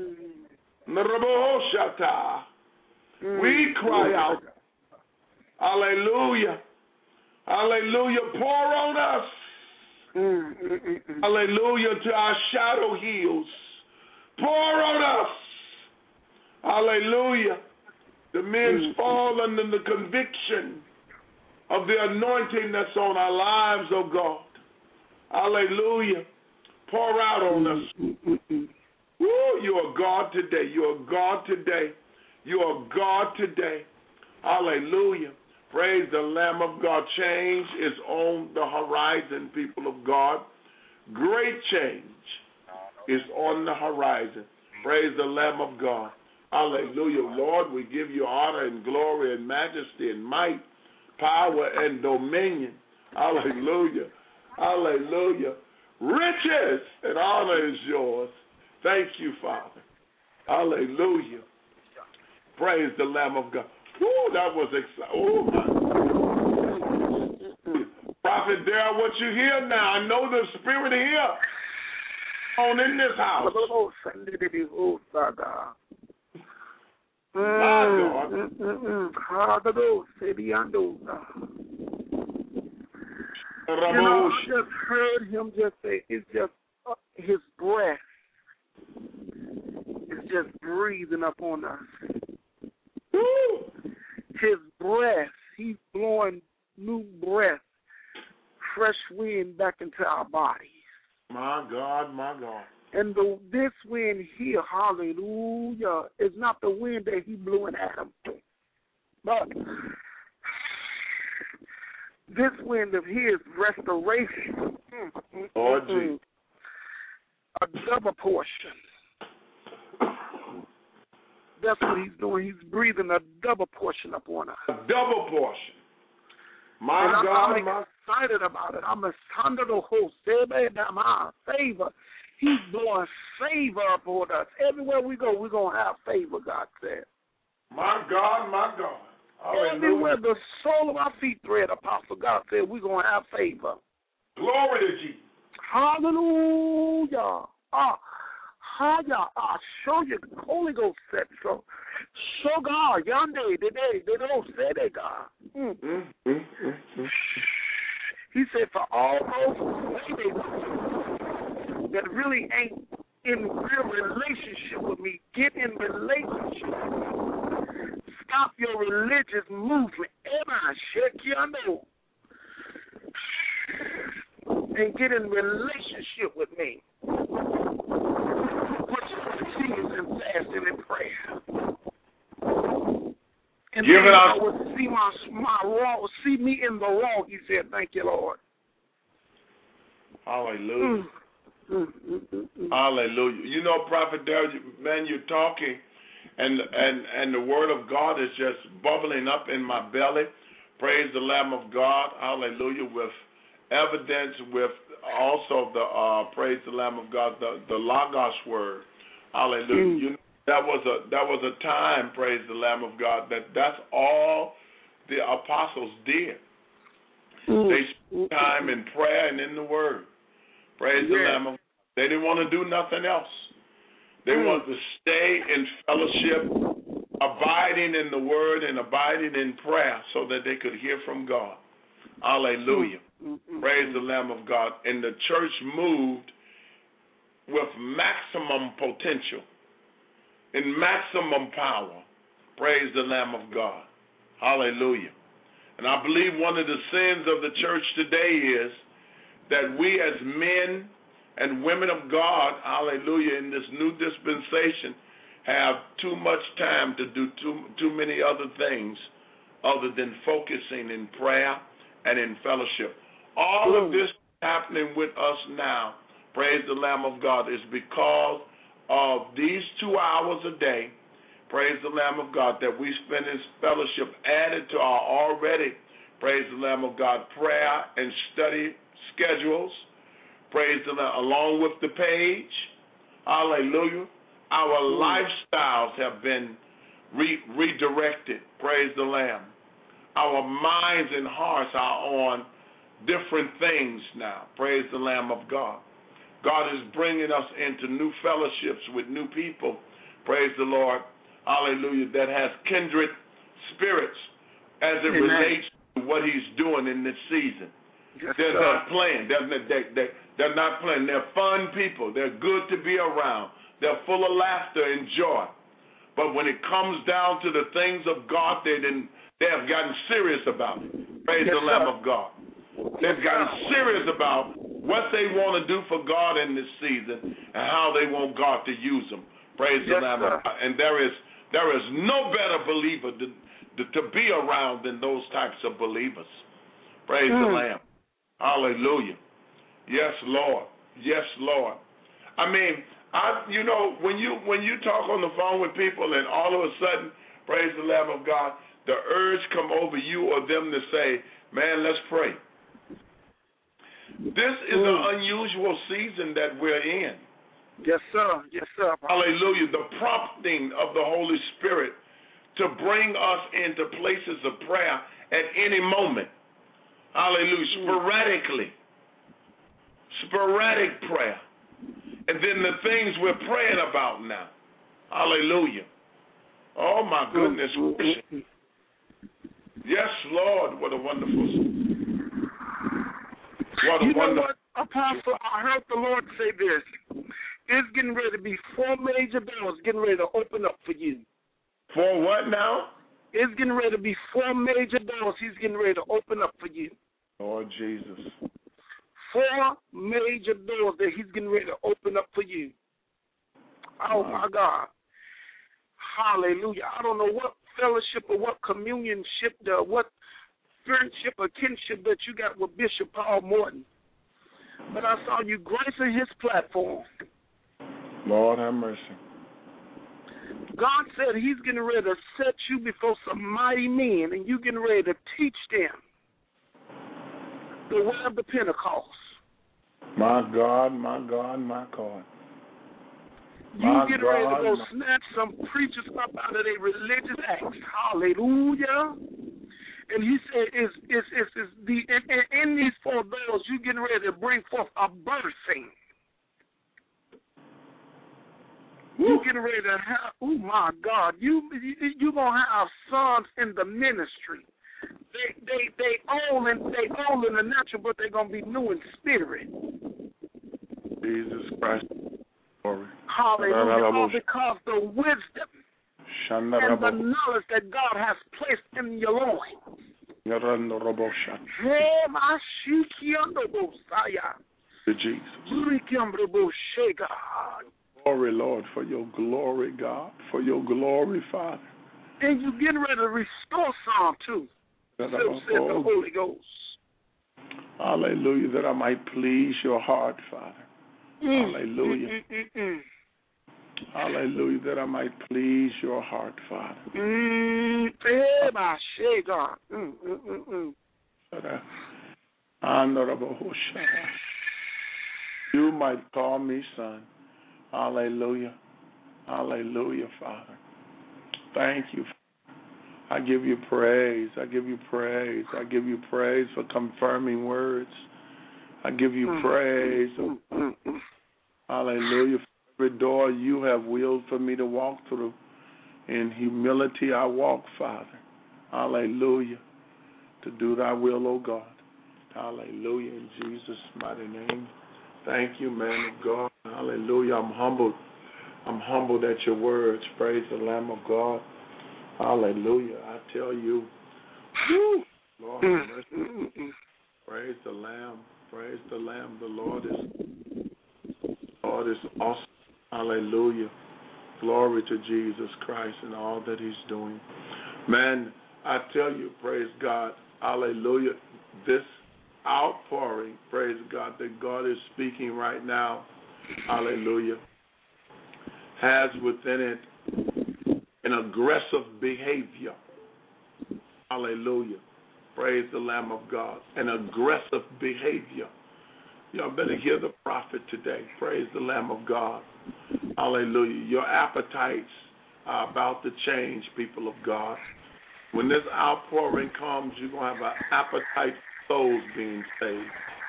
We cry out. Hallelujah. Hallelujah. Pour on us. Hallelujah to our shadow heals. Pour on us. Hallelujah. The men fall under the conviction of the anointing that's on our lives, oh God. Hallelujah. Pour out on us. Woo, you are God today. You are God today. You are God today. Hallelujah. Praise the Lamb of God. Change is on the horizon, people of God. Great change is on the horizon. Praise the Lamb of God. Hallelujah. Lord, we give you honor and glory and majesty and might, power and dominion. Hallelujah. Hallelujah. Riches and honor is yours. Thank you, Father. Hallelujah. Praise the Lamb of God. Ooh, that was exciting. Oh, Prophet Darrell, what you hear now, I know the Spirit here on in this house. My God. You know, I just heard him just say, it's just uh, his breath is just breathing up on us. Woo! His breath, he's blowing new breath, fresh wind back into our bodies. My God, my God. And the, this wind here, hallelujah, is not the wind that he blew in Adam. But this wind of his, restoration. Mm, mm, Lord mm, Jesus. A double portion. That's what he's doing. He's breathing a double portion upon us. A double portion. My and God, I'm, I'm excited about it. I'm excited to host my favor. He's blowing favor upon us. Everywhere we go, we're going to have favor, God said. My God, my God. Hallelujah. Everywhere the sole of our feet tread, Apostle, God said, we're going to have favor. Glory to Jesus. Hallelujah. Ah, Haya, ah, show you, Holy Ghost said so. Show God, yonder, today, they don't say they God. Mm. Mm, mm, mm, mm. He said, for all those that really ain't in real relationship with me, get in relationship. Stop your religious movement. Emma, shake your nose. And get in relationship with me. Put your tears and fasting and prayer. And Give then it I up. would see my, my wrong, see me in the wrong. He said, thank you, Lord. Hallelujah. Mm. Mm, mm, mm, mm. Hallelujah. You know, Prophet Darrell, man, you're talking, and and and the word of God is just bubbling up in my belly. Praise the Lamb of God. Hallelujah. With evidence with also the uh, praise the Lamb of God, the, the Logos word. Hallelujah. Mm. You know, that was a that was a time, praise the Lamb of God, that that's all the apostles did. Mm. They spent time in prayer and in the word. Praise yeah. the Lamb of God. They didn't want to do nothing else. They mm. wanted to stay in fellowship, abiding in the word and abiding in prayer so that they could hear from God. Hallelujah. Mm-hmm. Praise the Lamb of God. And the church moved with maximum potential and maximum power. Praise the Lamb of God. Hallelujah. And I believe one of the sins of the church today is that we as men and women of God, hallelujah, in this new dispensation, have too much time to do too, too many other things other than focusing in prayer and in fellowship. All of this happening with us now, praise the Lamb of God, is because of these two hours a day, praise the Lamb of God, that we spend in fellowship added to our already, praise the Lamb of God, prayer and study schedules, praise the Lamb, along with the page, hallelujah. Our lifestyles have been re- redirected, praise the Lamb. Our minds and hearts are on different things now, praise the Lamb of God. God is bringing us into new fellowships with new people, praise the Lord, hallelujah, that has kindred spirits as it Amen. Relates to what he's doing in this season. Yes, they're sir. Not playing. They're, they, they, they're not playing. They're fun people. They're good to be around. They're full of laughter and joy. But when it comes down to the things of God, they didn't, they have gotten serious about it. Praise yes, the Lamb sir. Of God. They've gotten serious about what they want to do for God in this season and how they want God to use them. Praise yes, the Lamb of God. And there is there is no better believer to, to, to be around than those types of believers. Praise mm. the Lamb. Hallelujah. Yes, Lord. Yes, Lord. I mean, I you know, when you when you talk on the phone with people and all of a sudden, praise the Lamb of God, the urge come over you or them to say, man, let's pray. This is mm. an unusual season that we're in. Yes, sir. Yes, sir. Hallelujah. The prompting of the Holy Spirit to bring us into places of prayer at any moment. Hallelujah. Mm. Sporadically. Sporadic prayer. And then the things we're praying about now. Hallelujah. Oh, my goodness. Mm. Yes, Lord. What a wonderful What a you wonderful. know what, Apostle? I heard the Lord say this. It's getting ready to be four major doors getting ready to open up for you. For what now? It's getting ready to be four major doors he's getting ready to open up for you. Lord Jesus. Four major doors that he's getting ready to open up for you. Oh, wow. My God. Hallelujah. I don't know what fellowship or what communionship, or what friendship or kinship that you got with Bishop Paul Morton. But I saw you gracing his platform. Lord have mercy. God said he's getting ready to set you before some mighty men, and you getting ready to teach them the way of the Pentecost. My God, my God, my God. You my getting God, ready to go my... snatch some preachers up out of their religious acts. Hallelujah. And he said, "Is is is is the in, in, in these four doors, you getting ready to bring forth a birthing. You getting ready to have, oh my God, you you you gonna have sons in the ministry. They they they old and they old in the natural, but they're gonna be new in spirit. Jesus Christ, glory. Hallelujah! All because the wisdom and the knowledge that God has placed in your loins. Jesus. Glory, Lord, for your glory, God, for your glory, Father. And you're getting ready to restore some, too. So said the Holy Ghost. Hallelujah, that I might please your heart, Father. Mm. Hallelujah. Mm-mm-mm. Hallelujah, that I might please your heart, Father. Mm, my God. Mm, mm, mm, mm. Honorable Hoshea. You might call me son. Hallelujah. Hallelujah, Father. Thank you. I give you praise. I give you praise. I give you praise for confirming words. I give you praise. Hallelujah. For every door you have willed for me to walk through. In humility I walk, Father. Hallelujah. To do thy will, O God. Hallelujah. In Jesus' mighty name. Thank you, man of God. Hallelujah. I'm humbled. I'm humbled at your words. Praise the Lamb of God. Hallelujah. I tell you. Woo, Lord, mercy. Praise the Lamb. Praise the Lamb. The Lord is, Lord is awesome. Hallelujah. Glory to Jesus Christ and all that he's doing. Man, I tell you, praise God. Hallelujah. This outpouring, praise God, that God is speaking right now, hallelujah, has within it an aggressive behavior. Hallelujah. Praise the Lamb of God. An aggressive behavior. Y'all better hear the prophet today. Praise the Lamb of God. Hallelujah. Your appetites are about to change, people of God. When this outpouring comes, you're going to have an appetite for souls being saved.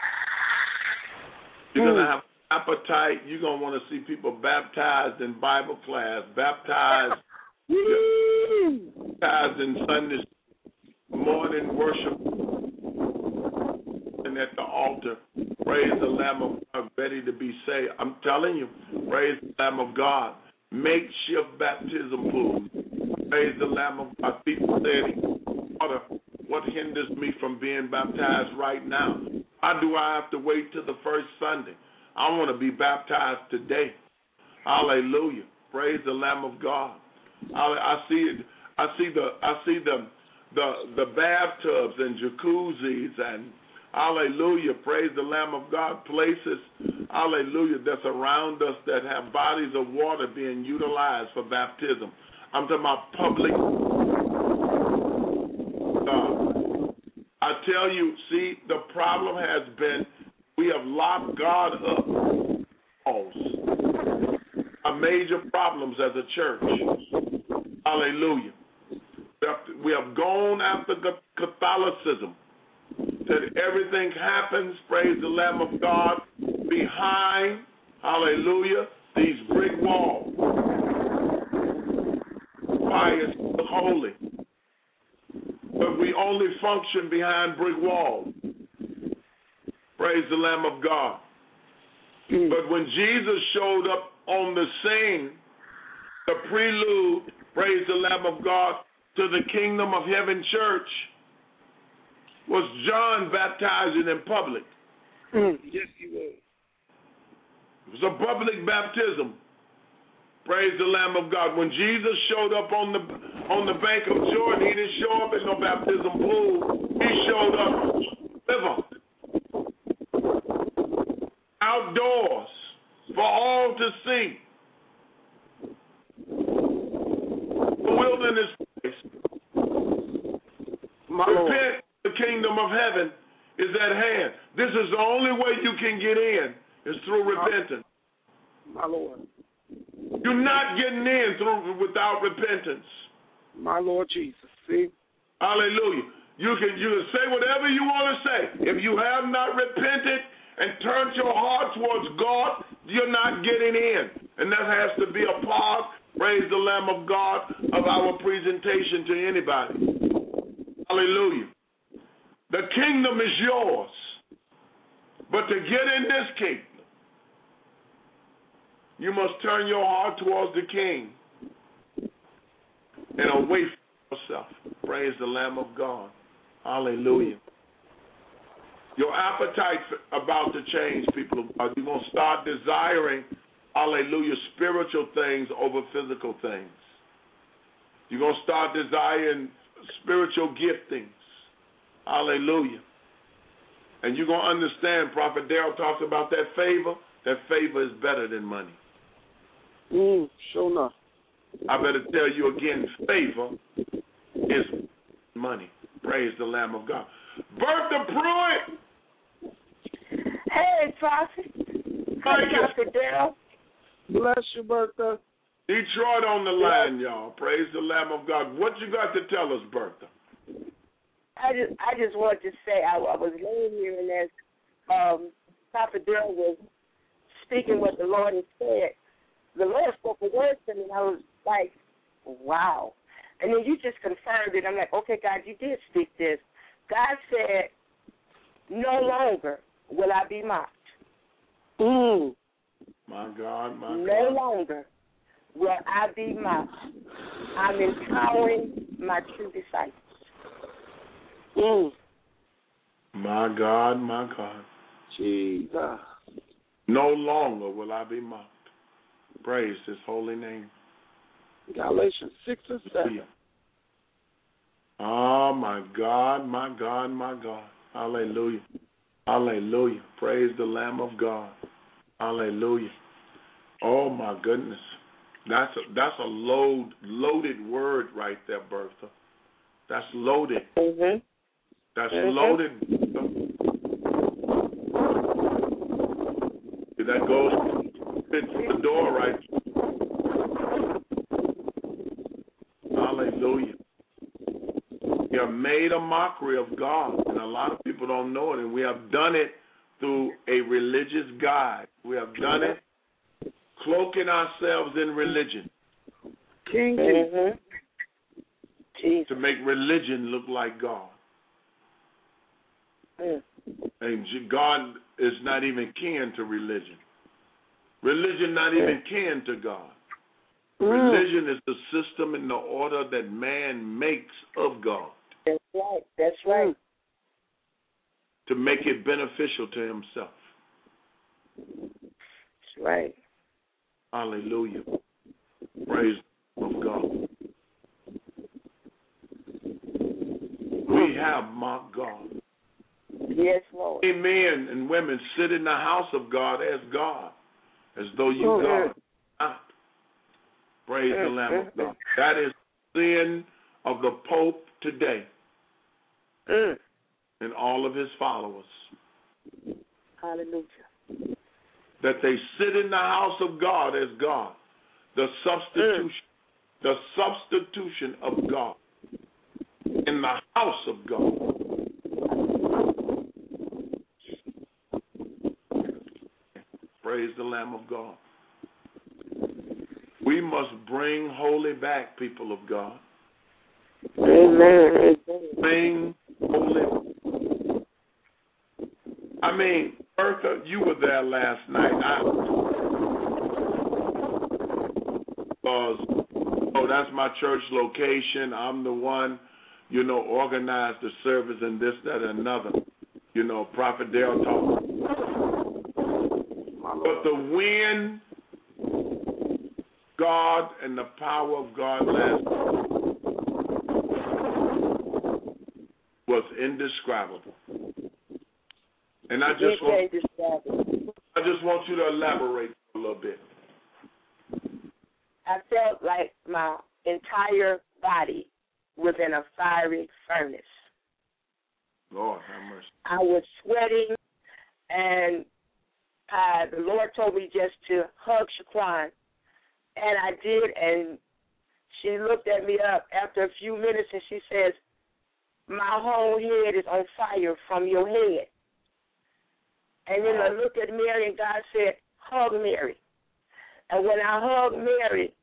You're going to have an appetite. You're going to want to see people baptized in Bible class, baptized, baptized in Sunday morning worship, and at the altar. Praise the Lamb of God, ready to be saved. I'm telling you, praise the Lamb of God. Makeshift baptism pools. Praise the Lamb of God. People saying, what hinders me from being baptized right now? Why do I have to wait till the first Sunday? I want to be baptized today. Hallelujah. Praise the Lamb of God. I, I see it. I see the. I see the. The the bathtubs and jacuzzis and hallelujah, praise the Lamb of God, places, hallelujah, that's around us that have bodies of water being utilized for baptism. I'm talking about public. Uh, I tell you, see, the problem has been we have locked God up. A major problems as a church. Hallelujah. We have gone after Catholicism, that everything happens, praise the Lamb of God, behind, hallelujah, these brick walls. Why is it holy? But we only function behind brick walls. Praise the Lamb of God. But when Jesus showed up on the scene, the prelude, praise the Lamb of God, to the Kingdom of Heaven Church was John baptizing in public. Mm, yes, he was. It was a public baptism. Praise the Lamb of God. When Jesus showed up on the on the bank of Jordan, he didn't show up in no baptism pool. He showed up river, outdoors, for all to see. The wilderness. My Repent, Lord. the kingdom of heaven is at hand. This is the only way you can get in, is through repentance. My Lord. You're not getting in through without repentance. My Lord Jesus. See? Hallelujah. You can you can say whatever you want to say. If you have not repented and turned your heart towards God, you're not getting in. And that has to be a part, praise the Lamb of God, of our presentation to anybody. Hallelujah. The kingdom is yours. But to get in this kingdom, you must turn your heart towards the King and away from yourself. Praise the Lamb of God. Hallelujah. Your appetite's about to change, people of God. You're going to start desiring, hallelujah, spiritual things over physical things. You're going to start desiring spiritual giftings. Hallelujah. And you're going to understand, Prophet Darrell talks about that favor. That favor is better than money. Mm, sure enough. I better tell you again, favor is money. Praise the Lamb of God. Bertha Pruitt, Hey, Prophet. Hey, Prophet Daryl. Bless you, Bertha. Detroit on the line, y'all. Praise the Lamb of God. What you got to tell us, Bertha? I just, I just wanted to say I, I was laying here and as um, Prophet Daryl was speaking what the Lord had said, the Lord spoke a word to me, and I was like, wow. And then you just confirmed it. I'm like, okay, God, you did speak this. God said, no longer will I be mocked. Mm. My God, my no God. No longer will I be mocked. I'm empowering my true disciples. Mm. My God, my God. Jesus. No longer will I be mocked. Praise his holy name. Galatians six and seven. Oh, my God, my God, my God. Hallelujah. Hallelujah. Praise the Lamb of God. Hallelujah. Oh, my goodness. That's a, that's a load, loaded word right there, Bertha. That's loaded. Mm-hmm. That's mm-hmm. loaded. That goes to the door right. Hallelujah. We have made a mockery of God, and a lot of people don't know it, and we have done it through a religious guide. We have done it cloaking ourselves in religion. King mm-hmm. To make religion look like God. Mm. And God is not even kin to religion. Religion not even kin to God. Mm. Religion is the system and the order that man makes of God. That's right. That's right. To make it beneficial to himself. That's right. Hallelujah. Praise of God. We have mocked God. Yes, Lord. Men and women sit in the house of God as God, as though you mm-hmm. God are not. Praise mm-hmm. the Lamb of God. That is sin of the Pope today mm. and all of his followers. Hallelujah. That they sit in the house of God as God, the substitution, mm. the substitution of God in the house of God. Praise the Lamb of God. We must bring holy back, people of God. Amen. Bring holy. I mean, Bertha, you were there last night. I was, oh, that's my church location. I'm the one, you know, organized the service and this, that, and another. You know, Prophet Daryl talked. But the wind, God, and the power of God last was indescribable. And I just want, I just want you to elaborate a little bit. I felt like my entire body was in a fiery furnace. Lord have mercy. I was sweating, and uh, the Lord told me just to hug Shaquan, and I did, and she looked at me up after a few minutes, and she says, my whole head is on fire from your head. And then I looked at Mary, and God said, hug Mary. And when I hugged Mary,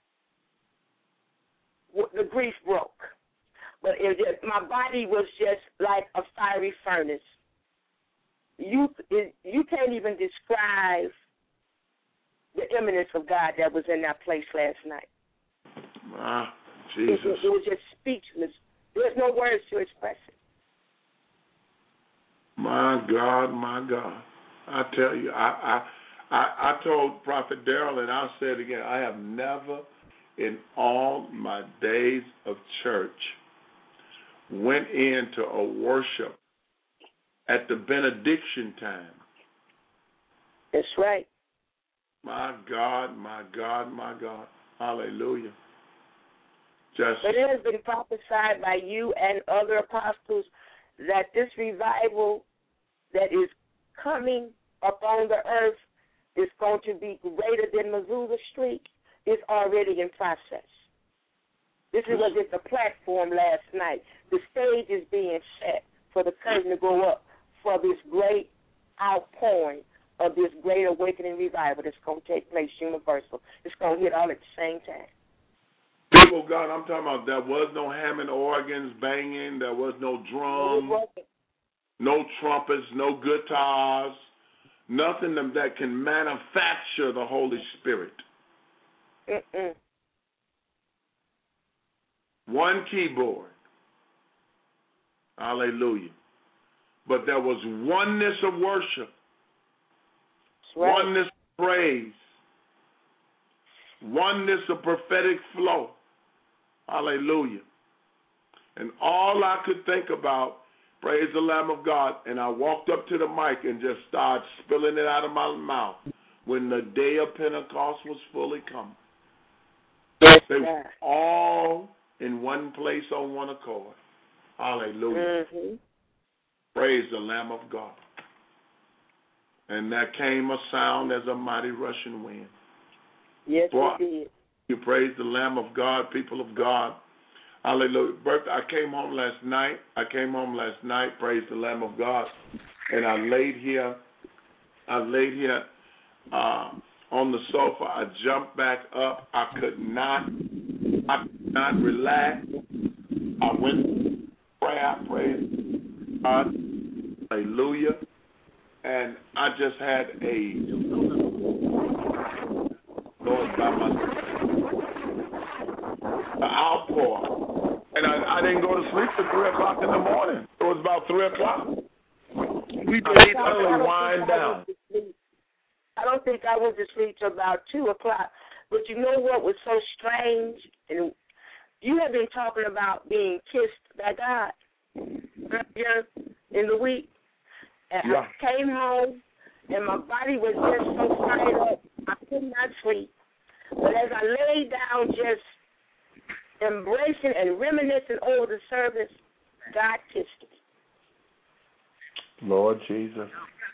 the grief broke. But it just, my body was just like a fiery furnace. You it, you can't even describe the eminence of God that was in that place last night. Ah, Jesus. It, it, it was just speechless. There's no words to express it. My God, my God. I tell you, I I, I, I told Prophet Daryl, and I'll say it again, I have never in all my days of church went into a worship at the benediction time. That's right. My God, my God, my God. Hallelujah. Just, but it has been prophesied by you and other apostles that this revival that is coming up on the earth is going to be greater than Missoula Street is already in process. This is was just a platform last night. The stage is being set for the curtain to go up for this great outpouring of this great awakening revival that's going to take place universal. It's going to hit all at the same time. People of God, I'm talking about there was no Hammond organs banging. There was no drums, no trumpets, no guitars, nothing that can manufacture the Holy Spirit. Mm-mm. One keyboard. Hallelujah. But there was oneness of worship, right. oneness of praise, oneness of prophetic flow. Hallelujah. And all I could think about, praise the Lamb of God, and I walked up to the mic and just started spilling it out of my mouth when the day of Pentecost was fully come. They were all in one place on one accord. Hallelujah. Mm-hmm. Praise the Lamb of God. And there came a sound as a mighty rushing wind. Yes, Boy, it did. You praise the Lamb of God, people of God. Hallelujah. Bertha, I came home last night. I came home last night, praise the Lamb of God. And I laid here. I laid here uh, on the sofa. I jumped back up. I could not, I could not relax. I went to prayer, praise God. Hallelujah. And I just had a Lord by my an outpour. And I, I didn't go to sleep till three o'clock in the morning. It was about three o'clock. We did suddenly wind down. I don't think I went to sleep till about two o'clock. But you know what was so strange? And you have been talking about being kissed by God earlier in the week. And yeah. I came home, and my body was just so fired up, I could not sleep. But as I laid down just embracing and reminiscing over the service, God kissed me. Lord Jesus.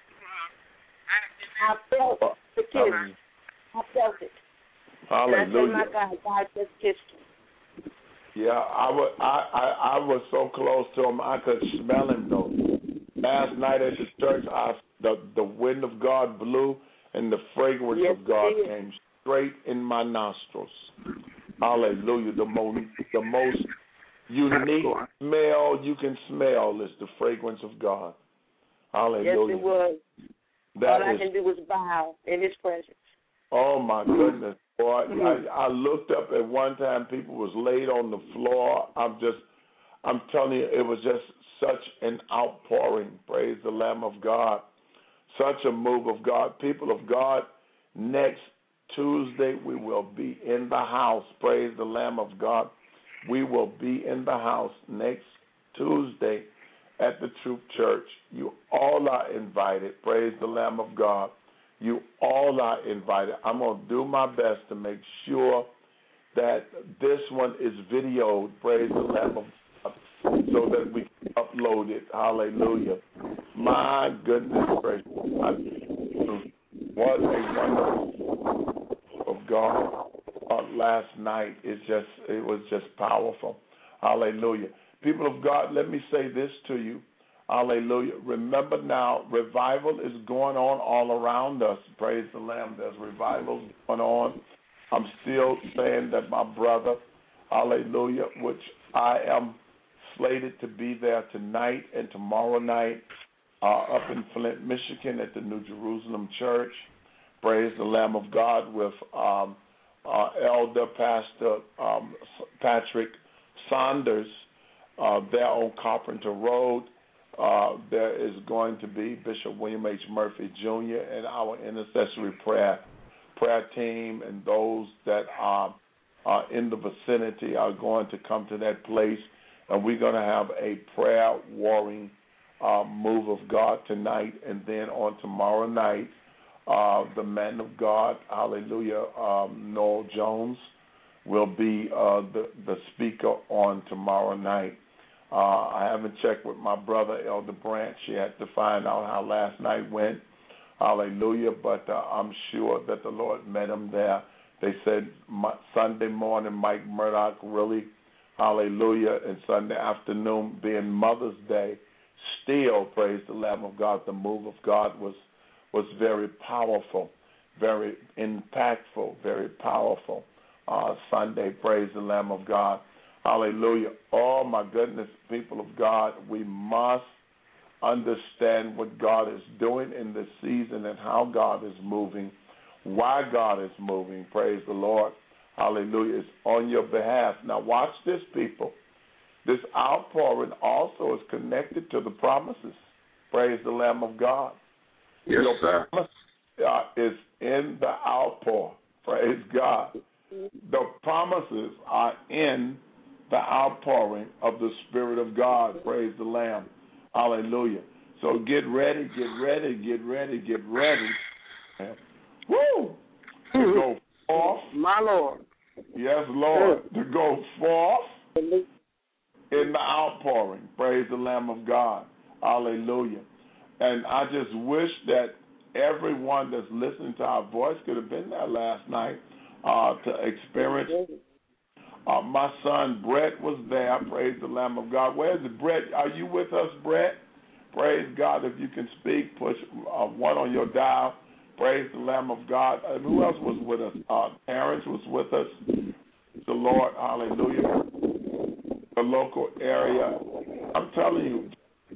I felt the kiss. Um, I felt it. Hallelujah. And I said, my God, God just kissed me. Yeah, I was, I, I, I was so close to him, I could smell him, though. Last night at the church, I, the, the wind of God blew, and the fragrance yes, of God came straight in my nostrils. Hallelujah. The most, the most unique smell you can smell is the fragrance of God. Hallelujah. Yes, it was. That All I is, can do was bow in his presence. Oh, my goodness. Boy, I, I looked up at one time, people was laid on the floor. I'm just, I'm telling you, it was just such an outpouring. Praise the Lamb of God. Such a move of God. People of God, next Tuesday we will be in the house. Praise the Lamb of God. We will be in the house next Tuesday at the Truth Church. You all are invited. Praise the Lamb of God. You all are invited. I'm going to do my best to make sure that this one is videoed, praise the Lamb of God, so that we can upload it. Hallelujah. My goodness gracious. What a wonderful of God uh, last night. It just it was just powerful. Hallelujah. People of God, let me say this to you. Hallelujah. Remember now, revival is going on all around us. Praise the Lamb. There's revival going on. I'm still saying that my brother, hallelujah, which I am slated to be there tonight and tomorrow night uh, up in Flint, Michigan at the New Jerusalem Church. Praise the Lamb of God with um, uh, Elder Pastor um, Patrick Saunders uh, there on Carpenter Road. Uh, there is going to be Bishop William H. Murphy, Junior and our intercessory prayer prayer team, and those that are, are in the vicinity are going to come to that place, and we're going to have a prayer warring uh, move of God tonight, and then on tomorrow night, uh, the man of God, hallelujah, um, Noel Jones, will be uh, the, the speaker on tomorrow night. Uh, I haven't checked with my brother, Elder Branch, yet to find out how last night went. Hallelujah. But uh, I'm sure that the Lord met him there. They said Sunday morning, Mike Murdoch really, hallelujah, and Sunday afternoon being Mother's Day, still, praise the Lamb of God, the move of God was was very powerful, very impactful, very powerful. Uh, Sunday, praise the Lamb of God. Hallelujah. Oh, my goodness, people of God, we must understand what God is doing in this season and how God is moving, why God is moving. Praise the Lord. Hallelujah. It's on your behalf. Now, watch this, people. This outpouring also is connected to the promises. Praise the Lamb of God. Yes, your sir. promise uh, is in the outpour. Praise God. The promises are in the outpouring of the Spirit of God. Praise the Lamb. Hallelujah. So get ready, get ready, get ready, get ready. Woo! To go forth. My Lord. Yes, Lord. To go forth in the outpouring. Praise the Lamb of God. Hallelujah. And I just wish that everyone that's listening to our voice could have been there last night uh, to experience. Uh, my son Brett was there. Praise the Lamb of God. Where's the Brett? Are you with us, Brett? Praise God. If you can speak, push uh, one on your dial. Praise the Lamb of God. And who else was with us? Uh, Terrence was with us. The Lord, hallelujah. The local area. I'm telling you,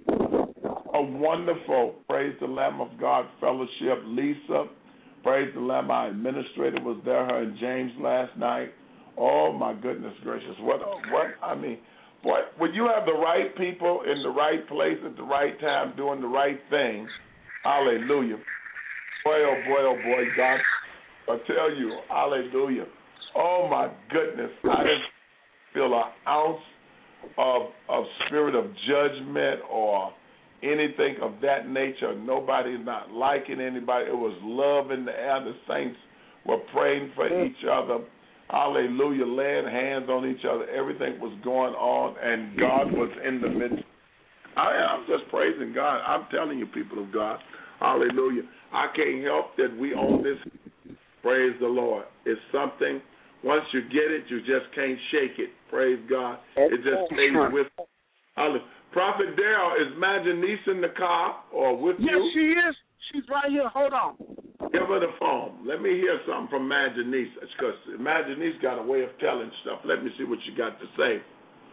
a wonderful, praise the Lamb of God, fellowship. Lisa, praise the Lamb, our administrator was there, her and James last night. Oh, my goodness gracious. What, what, I mean, what, when you have the right people in the right place at the right time doing the right thing, hallelujah. Boy, oh, boy, oh, boy, God, I tell you, hallelujah. Oh, my goodness. I didn't feel an ounce of, of spirit of judgment or anything of that nature. Nobody not liking anybody. It was love in the air. The saints were praying for each other. Hallelujah. Laying hands on each other. Everything was going on, and God was in the midst. I, I'm just praising God. I'm telling you, people of God. Hallelujah. I can't help that we own this. Praise the Lord. It's something, once you get it, you just can't shake it. Praise God. It just stays with you. Hallelujah. Prophet Darrell, is Majanice in the car or with yes, you? Yes, she is. She's right here. Hold on. Give her the phone. Let me hear something from Majanice, because Majanice got a way of telling stuff. Let me see what she got to say.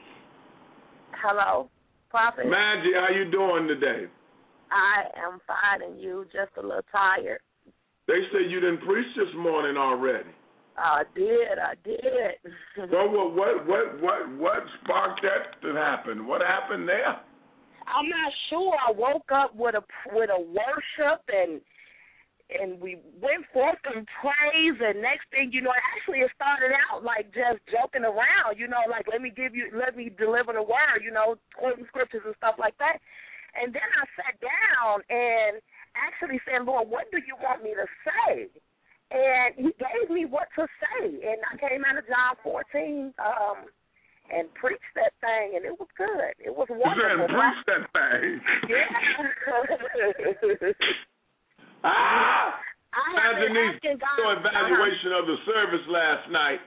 Hello, Prophet. Maggie, how you doing today? I am fine, and you? Just a little tired. They say you didn't preach this morning already. I did. I did. Well, what, what, what, what, what sparked that to happen? What happened there? I'm not sure. I woke up with a with a worship, and and we went forth in praise. And next thing you know, actually it started out like just joking around. You know, like let me give you, let me deliver the word. You know, quoting scriptures and stuff like that. And then I sat down and actually said, Lord, what do you want me to say? And he gave me what to say. And I came out of John fourteen um, and preached that thing, and it was good. It was wonderful. You preached that thing. Yeah. ah! I Imagine these your evaluation uh-huh. of the service last night.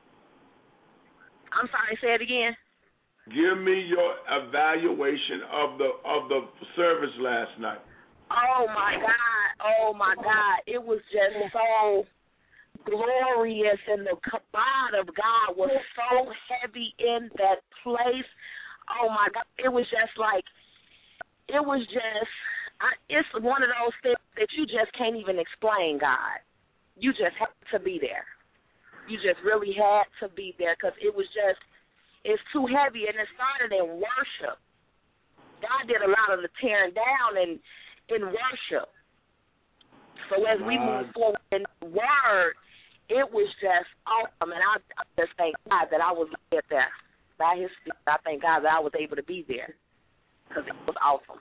I'm sorry, say it again. Give me your evaluation of the of the service last night. Oh, my God. Oh, my God. It was just so glorious, and the kabod of God was so heavy in that place. Oh, my God. It was just like, it was just, I, it's one of those things that you just can't even explain, God. You just had to be there. You just really had to be there because it was just, it's too heavy, and it started in worship. God did a lot of the tearing down and in worship. So as we move forward in the word, it was just awesome. And I, I just thank God that I was there by his feet. I thank God that I was able to be there because it was awesome.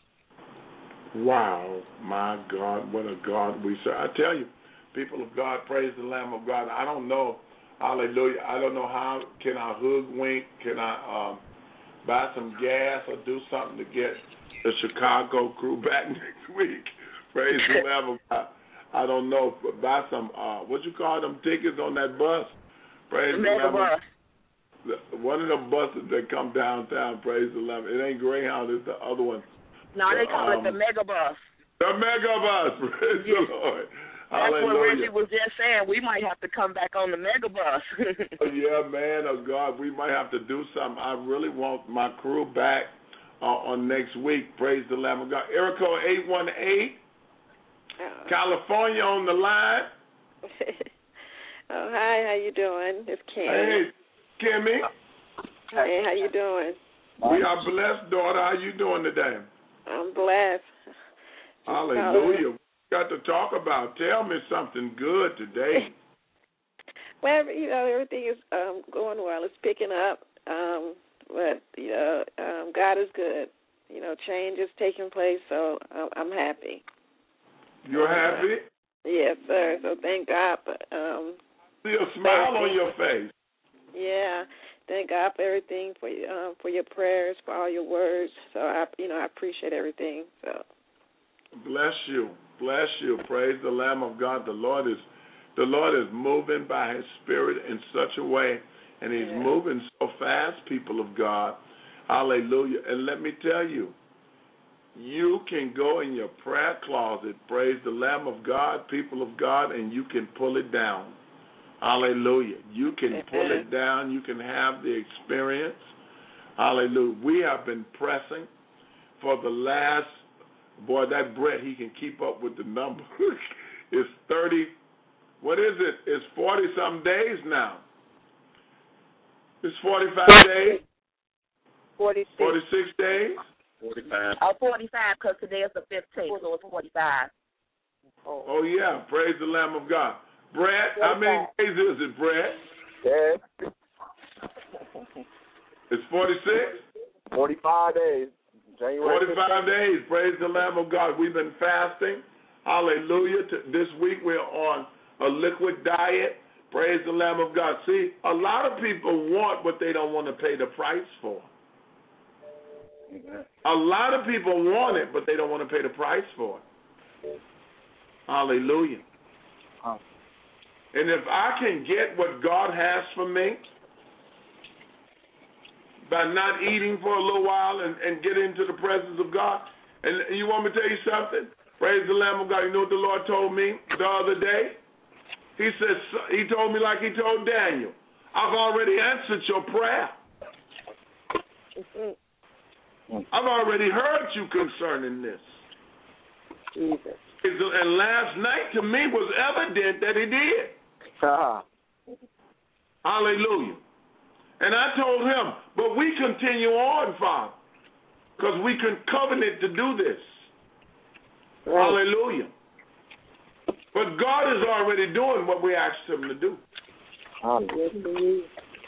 Wow, my God, what a God we serve. I tell you, people of God, praise the Lamb of God. I don't know, hallelujah, I don't know how can I hoodwink, can I um, buy some gas or do something to get the Chicago crew back next week. Praise the Lamb of God. I don't know, buy some, uh, what you call them tickets on that bus? Praise the the Lamb Lamb. Bus. One of them buses that come downtown, praise the Lamb. It ain't Greyhound, it's the other one. No, they call um, it the Mega Bus. The Mega Bus, praise yes. the Lord. That's Hallelujah. what Reggie was just saying. We might have to come back on the Mega Bus. Yeah, man of God, we might have to do something. I really want my crew back uh, on next week. Praise the Lamb of God. Area code eight one eight, oh. California on the line. Oh, hi, how you doing? It's Kim. Hey, Kimmy. Hey, how you doing? We are blessed, daughter. How you doing today? I'm blessed. Hallelujah. We got to talk about. Tell me something good today. Well, you know, everything is um, going well. It's picking up. Um, but, you know, um, God is good. You know, change is taking place, so I'm, I'm happy. You're happy? Yes, sir. So thank God. But, um, see a smile on your face. Yeah. Thank God for everything, for um, for your prayers, for all your words. So I, you know, I appreciate everything. So bless you, bless you. Praise the Lamb of God. The Lord is, the Lord is moving by His Spirit in such a way, and He's yeah. moving so fast, people of God. Hallelujah. And let me tell you, you can go in your prayer closet, praise the Lamb of God, people of God, and you can pull it down. Hallelujah. You can pull it down. You can have the experience. Hallelujah. We have been pressing for the last, boy, that Brett, he can keep up with the number. It's thirty, what is it? It's forty-some days now. It's forty-five days. forty-six. forty-six days. forty-five. Oh, forty-five, because today is the fifteenth, so it's forty-five. Oh, oh yeah. Praise the Lamb of God. Brett, how many days is it, Brett? Yeah. It's forty-six? forty-five days. January forty-five days. Praise the Lamb of God. We've been fasting. Hallelujah. This week we're on a liquid diet. Praise the Lamb of God. See, a lot of people want what they don't want to pay the price for. A lot of people want it, but they don't want to pay the price for it. Hallelujah. And if I can get what God has for me by not eating for a little while and, and get into the presence of God, and you want me to tell you something? Praise the Lamb of God. You know what the Lord told me the other day? He says, he told me like he told Daniel, I've already answered your prayer. I've already heard you concerning this. Jesus. And last night to me was evident that he did. Uh-huh. Hallelujah. And I told him, but we continue on, Father, because we can covenant to do this. Right. Hallelujah. But God is already doing what we asked him to do. Hallelujah.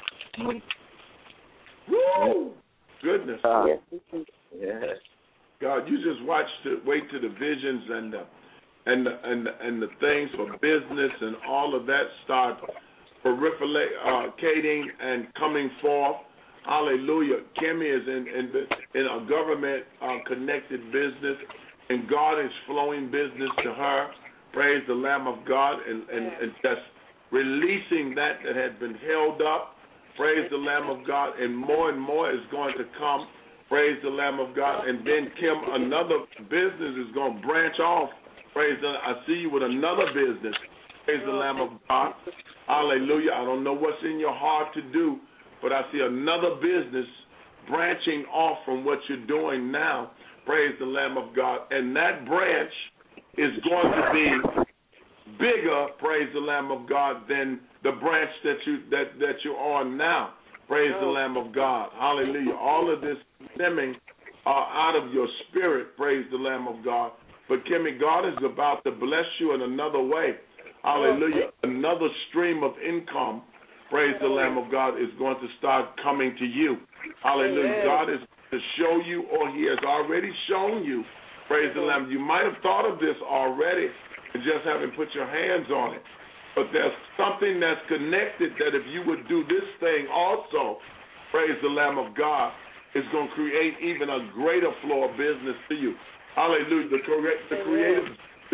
Woo! Goodness. Uh, yeah. God, you just watch to wait to the visions and the and the, and the, and the things for business and all of that start proliferating and coming forth. Hallelujah. Kimmy is in in, in a government uh, connected business, and God is flowing business to her. Praise the Lamb of God, and, and, and just releasing that that had been held up. Praise the Lamb of God, and more and more is going to come. Praise the Lamb of God. And then, Kim, another business is going to branch off. Praise the I see you with another business. Praise the Lamb of God. Hallelujah. I don't know what's in your heart to do, but I see another business branching off from what you're doing now. Praise the Lamb of God. And that branch is going to be bigger, praise the Lamb of God, than the branch that, you, that, that you're on now. Praise the Lamb of God. Hallelujah. All of this stemming uh, out of your spirit, praise the Lamb of God. But, Kimmy, God is about to bless you in another way. Hallelujah. Another stream of income, praise the Lamb of God, is going to start coming to you. Hallelujah. God is to show you, or he has already shown you, praise the Lamb. You might have thought of this already and just haven't put your hands on it. But there's something that's connected that if you would do this thing also, praise the Lamb of God, it's going to create even a greater flow of business to you. Hallelujah. The, the creative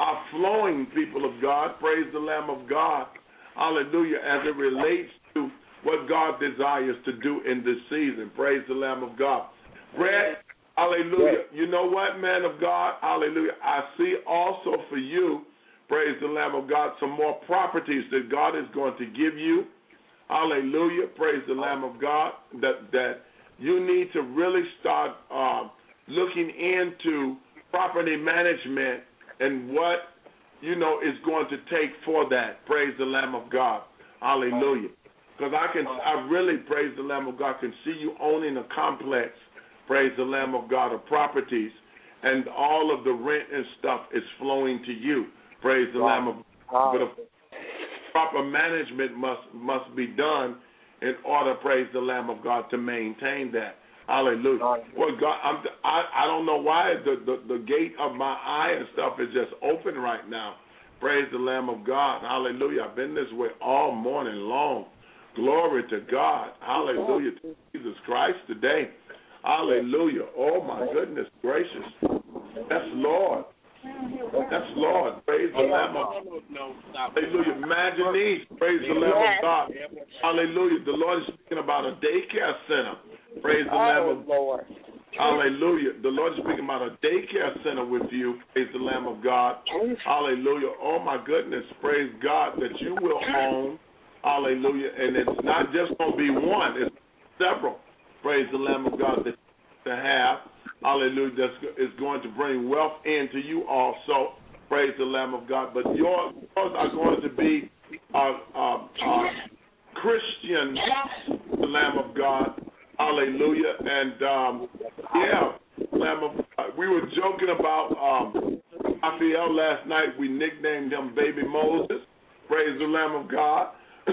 are flowing, people of God. Praise the Lamb of God. Hallelujah. As it relates to what God desires to do in this season. Praise the Lamb of God. Brett, hallelujah. You know what, man of God? Hallelujah. I see also for you, praise the Lamb of God, some more properties that God is going to give you. Hallelujah. Praise the Lamb of God. That that you need to really start uh, looking into property management and what, you know, is going to take for that. Praise the Lamb of God. Hallelujah. Because I can, I really, praise the Lamb of God, can see you owning a complex, praise the Lamb of God, of properties, and all of the rent and stuff is flowing to you. Praise the wow. Lamb of God. But a proper management must must be done in order, praise the Lamb of God, to maintain that. Hallelujah. Well, God, I'm, I I don't know why the, the, the gate of my eye and stuff is just open right now. Praise the Lamb of God. Hallelujah. I've been this way all morning long. Glory to God. Hallelujah to Jesus Christ today. Hallelujah. Oh, my goodness gracious. That's Lord. That's Lord. Praise the Lamb of God. Hallelujah. Imaginese. Praise the Lamb of God. Hallelujah. The Lord is speaking about a daycare center. Praise the Lamb of God. Hallelujah. The Lord is speaking about a daycare center with you. Praise the Lamb of God. Hallelujah. Oh, my goodness. Praise God that you will own. Hallelujah. And it's not just going to be one. It's several. Praise the Lamb of God that to have. Hallelujah. That is going to bring wealth into you also. Praise the Lamb of God. But yours, yours are going to be uh, uh, uh, Christian, the Lamb of God. Hallelujah. And, um, yeah, Lamb of God. We were joking about um, Raphael last night. We nicknamed him Baby Moses. Praise the Lamb of God.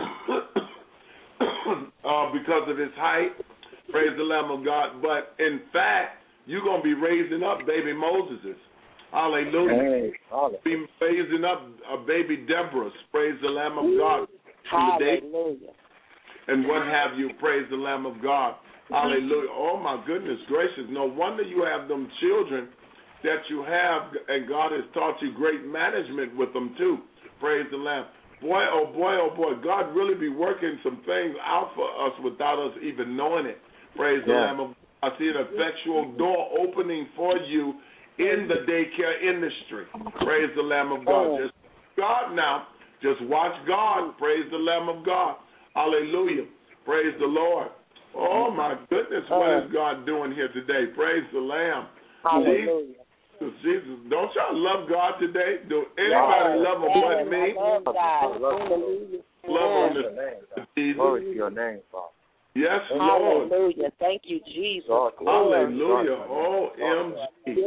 uh, because of his height. Praise the Lamb of God. But, in fact, you're going to be raising up baby Moseses. Hallelujah. Hey, be raising up a baby Deborahs. Praise the Lamb of God. Hallelujah. And what have you. Praise the Lamb of God. Hallelujah. Oh, my goodness gracious. No wonder you have them children that you have, and God has taught you great management with them, too. Praise the Lamb. Boy, oh, boy, oh, boy. God really be working some things out for us without us even knowing it. Praise yeah. the Lamb of God. I see an effectual door opening for you in the daycare industry. Praise the Lamb of God. Just God now. Just watch God. Praise the Lamb of God. Hallelujah. Praise the Lord. Oh, my goodness. What is God doing here today? Praise the Lamb. Hallelujah. Jesus, Jesus. Don't y'all love God today? Do anybody love him but me? I love God. Love him. Jesus. Glory to your name, Father. Yes, Lord. Hallelujah. Thank you, Jesus. Hallelujah. O M G.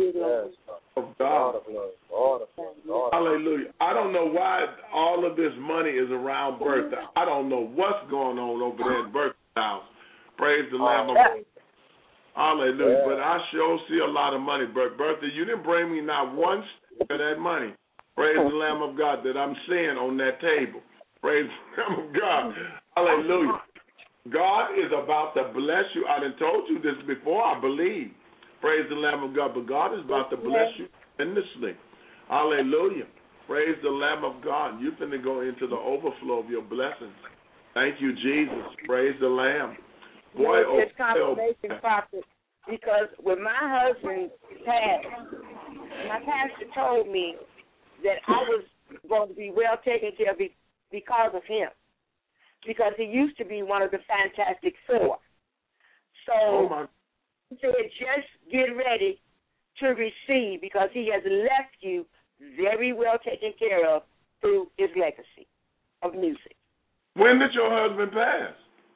Of God. Hallelujah. I don't know why all of this money is around Bertha. I don't know what's going on over there at Bertha's house. Praise the Lamb of God. Hallelujah. But I sure see a lot of money. But Bertha, you didn't bring me not one stick of that money. Praise the Lamb of God that I'm seeing on that table. Praise the Lamb of God. Hallelujah. God is about to bless you. I done told you this before, I believe. Praise the Lamb of God. But God is about to bless you tremendously. Hallelujah. Praise the Lamb of God. You're going to go into the overflow of your blessings. Thank you, Jesus. Praise the Lamb. Boy, oh, it's confirmation, prophet, because when my husband passed, my pastor told me that I was going to be well taken care of because of him. Because he used to be one of the Fantastic Four. So oh he said, just get ready to receive because he has left you very well taken care of through his legacy of music. When did your husband pass?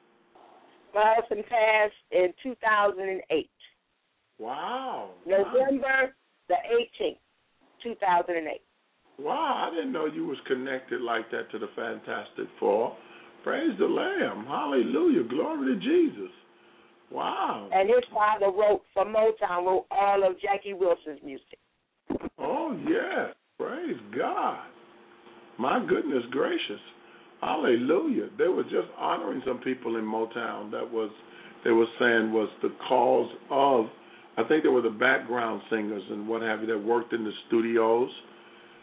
My husband passed in two thousand eight. Wow. November the eighteenth, two thousand eight. Wow, I didn't know you was connected like that to the Fantastic Four. Praise the Lamb. Hallelujah. Glory to Jesus. Wow. And his father wrote for Motown, wrote all of Jackie Wilson's music. Oh, yes. Praise God. My goodness gracious. Hallelujah. They were just honoring some people in Motown that was, they were saying was the cause of, I think they were the background singers and what have you that worked in the studios.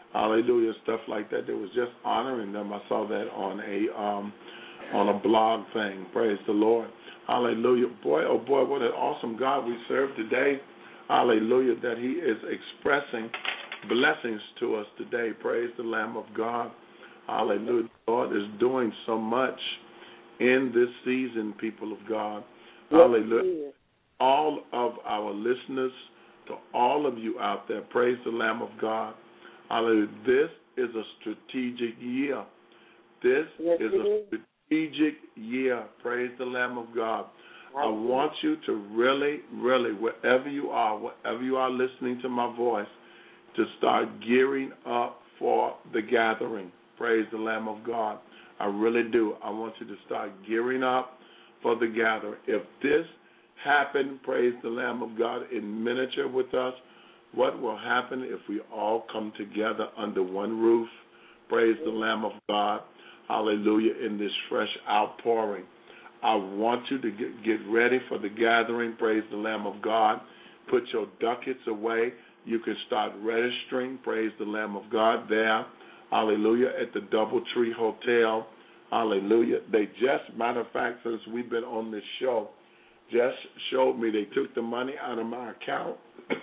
hallelujah, stuff like that. They was just honoring them. I saw that on a um, on a blog thing. Praise the Lord. Hallelujah. Boy, oh boy, what an awesome God we serve today. Hallelujah, that he is expressing blessings to us today. Praise the Lamb of God. Hallelujah. The Lord is doing so much in this season, people of God. Hallelujah. All of our listeners, to all of you out there, praise the Lamb of God. Hallelujah. This is a strategic year. This yes, is a strategic year. Praise the Lamb of God. I want you to really, really, wherever you are, wherever you are listening to my voice, to start gearing up for the gathering. Praise the Lamb of God. I really do. I want you to start gearing up for the gathering. If this happened, praise the Lamb of God, in miniature with us, what will happen if we all come together under one roof? Praise the Lamb of God. Hallelujah, in this fresh outpouring. I want you to get, get ready for the gathering. Praise the Lamb of God. Put your ducats away. You can start registering. Praise the Lamb of God there. Hallelujah, at the Doubletree Hotel. Hallelujah. They just, matter of fact, since we've been on this show, just showed me they took the money out of my account.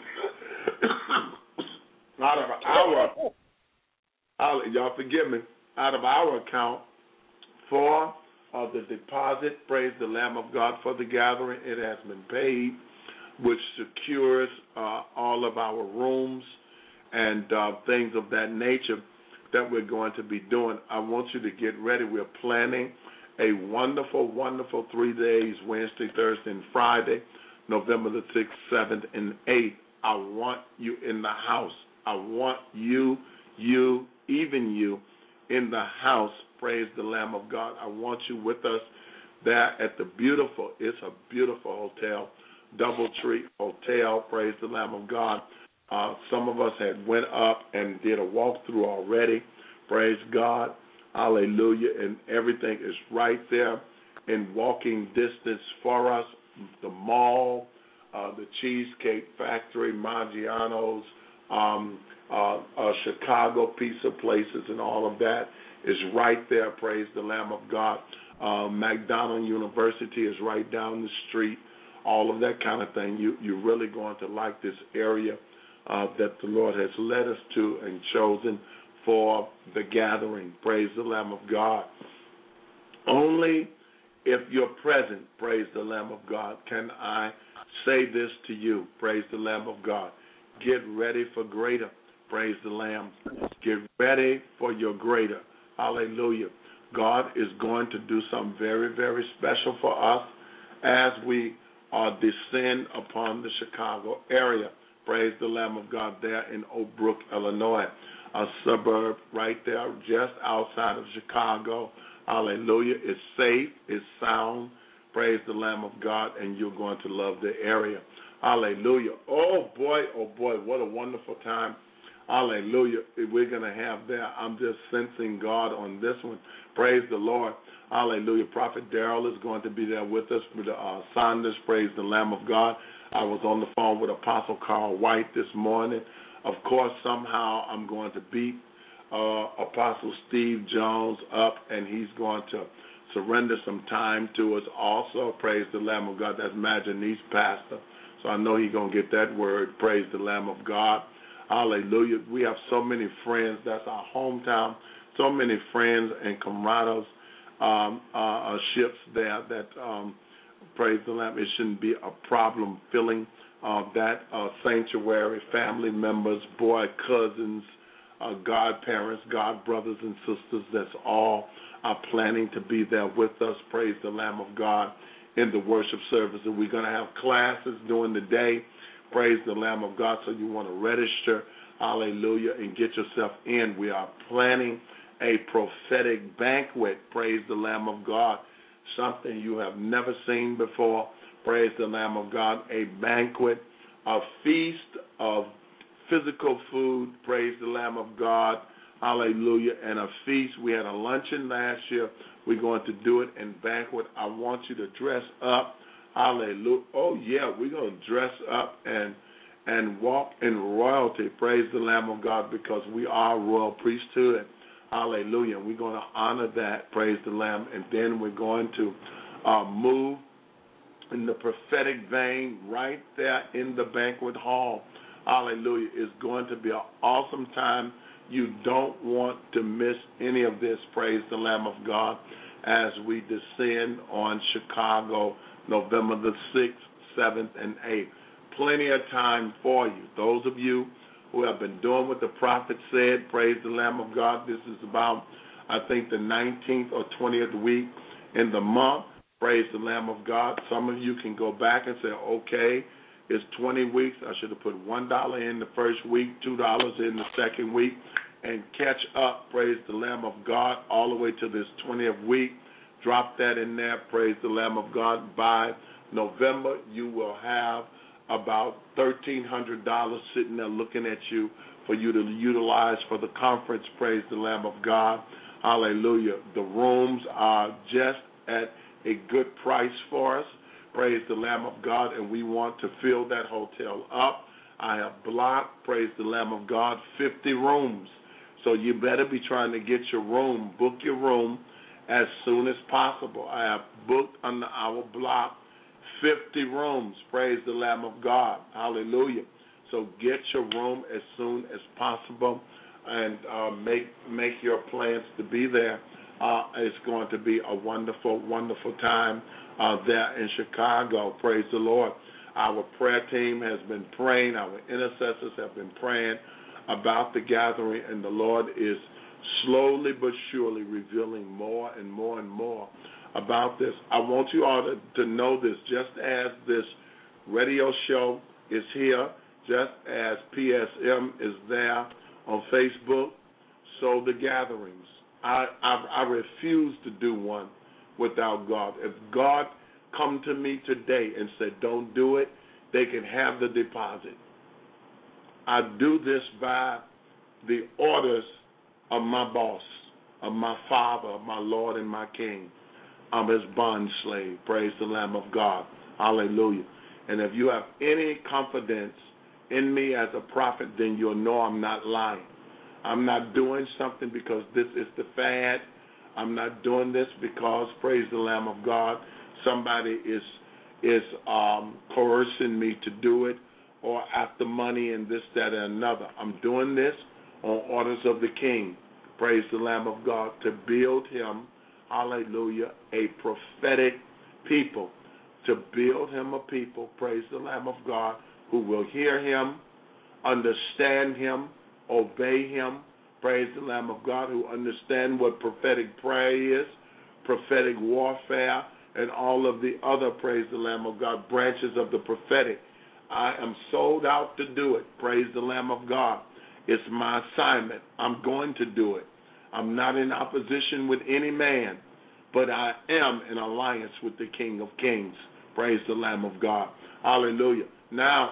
out of our, our, y'all forgive me, out of our account for uh, the deposit, praise the Lamb of God, for the gathering. It has been paid, which secures uh, all of our rooms and uh, things of that nature that we're going to be doing. I want you to get ready. We're planning a wonderful, wonderful three days, Wednesday, Thursday, and Friday, November the sixth, seventh, and eighth. I want you in the house. I want you, you, even you, in the house. Praise the Lamb of God. I want you with us there at the beautiful, it's a beautiful hotel, Doubletree Hotel. Praise the Lamb of God. Uh, some of us had went up and did a walkthrough already. Praise God. Hallelujah. And everything is right there in walking distance for us. The mall, uh, the Cheesecake Factory, Maggiano's, um, uh, uh, Chicago Pizza Places, and all of that is right there. Praise the Lamb of God. Uh, McDonald University is right down the street. All of that kind of thing. You, you're really going to like this area uh, that the Lord has led us to and chosen for the gathering. Praise the Lamb of God. Only if you're present, praise the Lamb of God, can I say this to you. Praise the Lamb of God. Get ready for greater. Praise the Lamb. Get ready for your greater. Hallelujah. God is going to do something very, very special for us as we uh, descend upon the Chicago area. Praise the Lamb of God there in Oak Brook, Illinois, a suburb right there just outside of Chicago. Hallelujah. It's safe. It's sound. Praise the Lamb of God, and you're going to love the area. Hallelujah. Oh, boy, oh, boy, what a wonderful time. Hallelujah. We're going to have there. I'm just sensing God on this one. Praise the Lord. Hallelujah. Prophet Darrell is going to be there with us with uh, Saunders. Praise the Lamb of God. I was on the phone with Apostle Carl White this morning. Of course, somehow I'm going to beat uh, Apostle Steve Jones up, and he's going to surrender some time to us also. Praise the Lamb of God. That's Imagini's pastor. So I know he's going to get that word. Praise the Lamb of God. Hallelujah. We have so many friends. That's our hometown. So many friends and camaradas, um, uh, uh, ships there that, um, praise the Lamb, it shouldn't be a problem filling uh, that uh, sanctuary, family members, boy, cousins, uh, godparents, god brothers and sisters, that's all are planning to be there with us. Praise the Lamb of God in the worship service. And we're going to have classes during the day. Praise the Lamb of God. So you want to register, hallelujah, and get yourself in. We are planning a prophetic banquet. Praise the Lamb of God. Something you have never seen before. Praise the Lamb of God. A banquet, a feast of physical food. Praise the Lamb of God. Hallelujah. And a feast. We had a luncheon last year. We're going to do it in banquet. I want you to dress up. Hallelujah. Oh, yeah, we're going to dress up and and walk in royalty. Praise the Lamb of God, because we are royal priesthood. Hallelujah. We're going to honor that. Praise the Lamb. And then we're going to uh, move in the prophetic vein right there in the banquet hall. Hallelujah. It's going to be an awesome time. You don't want to miss any of this. Praise the Lamb of God, as we descend on Chicago, November the sixth, seventh, and eighth. Plenty of time for you. Those of you who have been doing what the prophet said, praise the Lamb of God. This is about, I think, the nineteenth or twentieth week in the month. Praise the Lamb of God. Some of you can go back and say, okay, it's twenty weeks. I should have put one dollar in the first week, two dollars in the second week, and catch up, praise the Lamb of God, all the way to this twentieth week. Drop that in there, praise the Lamb of God. By November, you will have about thirteen hundred dollars sitting there looking at you for you to utilize for the conference, praise the Lamb of God. Hallelujah. The rooms are just at a good price for us, praise the Lamb of God, and we want to fill that hotel up. I have blocked, praise the Lamb of God, fifty rooms. So you better be trying to get your room, book your room as soon as possible. I have booked under our block fifty rooms, praise the Lamb of God. Hallelujah. So get your room as soon as possible and uh, make make your plans to be there. Uh, it's going to be a wonderful, wonderful time uh, there in Chicago. Praise the Lord. Our prayer team has been praying. Our intercessors have been praying about the gathering, and the Lord is slowly but surely revealing more and more and more about this. I want you all to, to know this. Just as this radio show is here, just as P S M is there on Facebook, so the gatherings. I, I, I refuse to do one without God. If God come to me today and said, don't do it, they can have the deposit. I do this by the orders of my boss, of my Father, of my Lord and my King. I'm his bond slave. Praise the Lamb of God. Hallelujah. And if you have any confidence in me as a prophet, then you'll know I'm not lying. I'm not doing something because this is the fad. I'm not doing this because, praise the Lamb of God, somebody is is um, coercing me to do it or after money and this, that, and another. I'm doing this on orders of the King, praise the Lamb of God, to build him, hallelujah, a prophetic people, to build him a people, praise the Lamb of God, who will hear him, understand him, obey him, praise the Lamb of God, who understand what prophetic prayer is, prophetic warfare, and all of the other, praise the Lamb of God, branches of the prophetic. I am sold out to do it, praise the Lamb of God. It's my assignment. I'm going to do it. I'm not in opposition with any man, but I am in alliance with the King of Kings, praise the Lamb of God. Hallelujah. Now,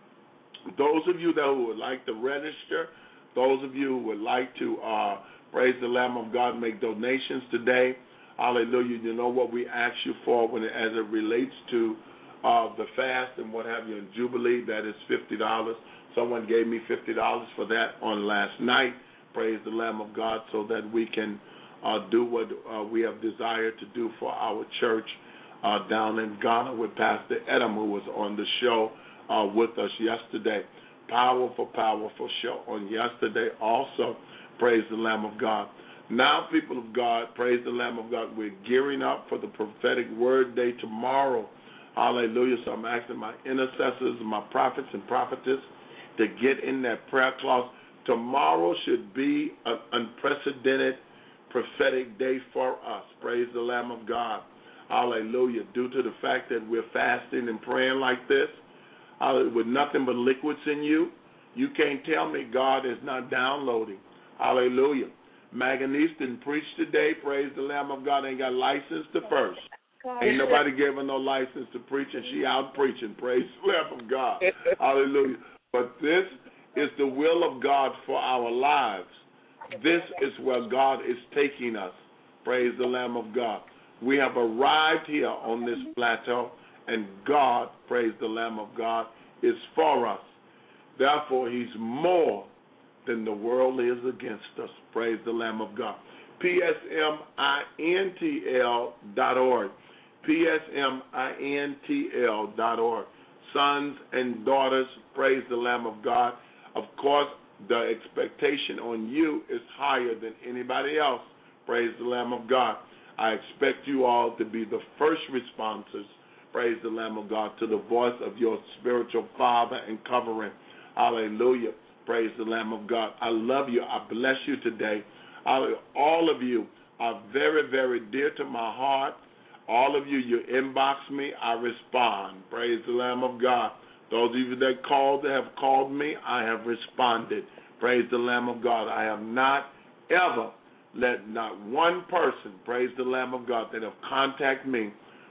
those of you that would like to register, those of you who would like to, uh, praise the Lamb of God, make donations today, hallelujah, you know what we ask you for when it, as it relates to uh, the fast and what have you in Jubilee, that is fifty dollars. Someone gave me fifty dollars for that on last night, praise the Lamb of God, so that we can uh, do what uh, we have desired to do for our church uh, down in Ghana with Pastor Edom, who was on the show uh, with us yesterday. Powerful, powerful show on yesterday also, praise the Lamb of God. Now, people of God, praise the Lamb of God, we're gearing up for the prophetic word day tomorrow. Hallelujah. So I'm asking my intercessors, my prophets and prophetess to get in that prayer clause. Tomorrow should be an unprecedented prophetic day for us. Praise the Lamb of God. Hallelujah. Due to the fact that we're fasting and praying like this, with nothing but liquids in you, you can't tell me God is not downloading. Hallelujah. Maganice didn't preach today. Praise the Lamb of God. Ain't got license to first. Ain't nobody gave her no license to preach, and she out preaching. Praise the Lamb of God. Hallelujah. But this is the will of God for our lives. This is where God is taking us. Praise the Lamb of God. We have arrived here on this plateau, and God, praise the Lamb of God, is for us. Therefore, he's more than the world is against us. Praise the Lamb of God. P S M I N T L dot org. P S M I N T L dot org. Sons and daughters, praise the Lamb of God. Of course, the expectation on you is higher than anybody else. Praise the Lamb of God. I expect you all to be the first responders, praise the Lamb of God, to the voice of your spiritual father and covering. Hallelujah. Praise the Lamb of God. I love you. I bless you today. All of you are very, very dear to my heart. All of you, you inbox me, I respond. Praise the Lamb of God. Those of you that called, that have called me, I have responded. Praise the Lamb of God. I have not ever let not one person, praise the Lamb of God, that have contacted me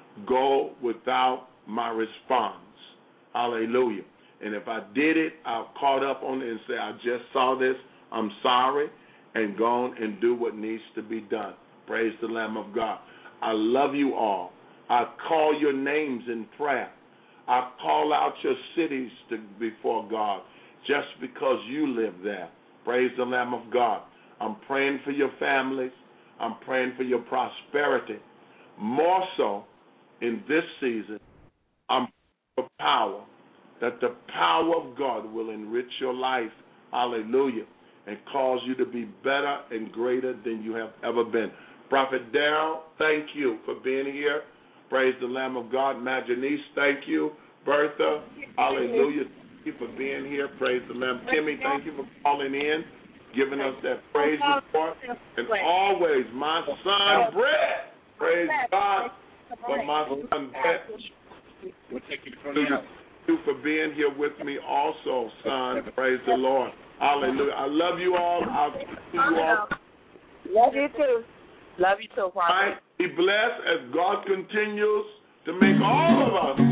go without my response. Hallelujah. And if I did it, I'll caught up on it and say, I just saw this, I'm sorry, and go on and do what needs to be done. Praise the Lamb of God. I love you all. I call your names in prayer. I call out your cities to, before God just because you live there. Praise the Lamb of God. I'm praying for your families. I'm praying for your prosperity. More so in this season, I'm praying for power, that the power of God will enrich your life. Hallelujah. And cause you to be better and greater than you have ever been. Prophet Darrell, thank you for being here. Praise the Lamb of God. Majanice, thank you. Bertha, hallelujah. Thank you for being here. Praise the Lamb. Kimmy, thank you for calling in, giving us that praise report. And always, my son, Brett. Praise God for my son, Brett. Thank you for being here with me also, son. Praise the Lord. Hallelujah. I love you all. I'll see you all. Love you too. Love you too, Father. Right. Be blessed as God continues to make all of us.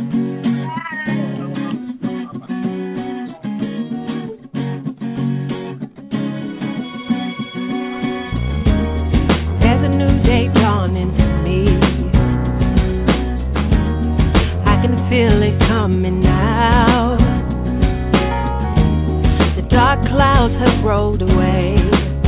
There's a new day dawning for me. I can feel it coming now. The dark clouds have rolled away.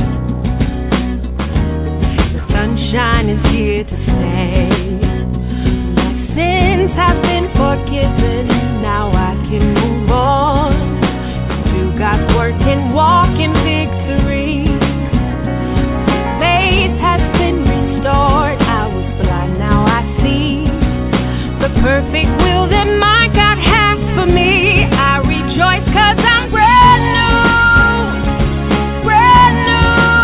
Sunshine is here to stay. My sins have been forgiven. Now I can move on. Do God's work and walk in victory. Faith has been restored. I was blind, now I see the perfect will that my God has for me. I rejoice 'cause I'm brand new. Brand new.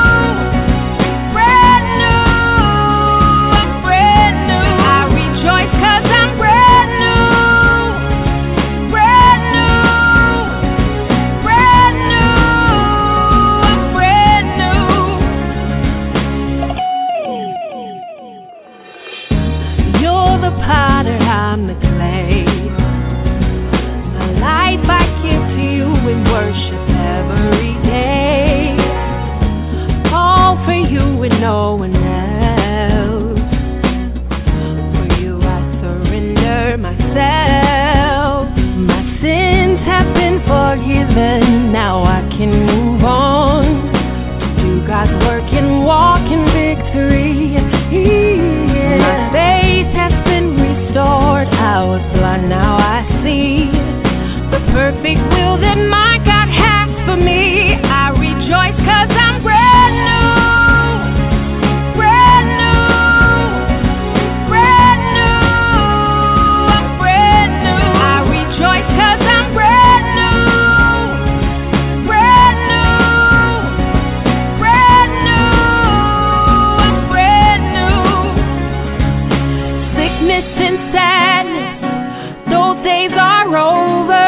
I'm the clay. My life I give to you in worship every day. All for you and no one else. For you I surrender myself. My sins have been forgiven. Now I can move on to do God's work and walk in victory. Yeah. My faith has been restored. I was blind, now I see the perfect will that my God has for me. I rejoice 'cause I'm brand new. Brand new. Brand new. I'm brand new. I rejoice 'cause I'm brand new. Brand new. Brand new. I'm brand new. Sickness and sadness, those days are over.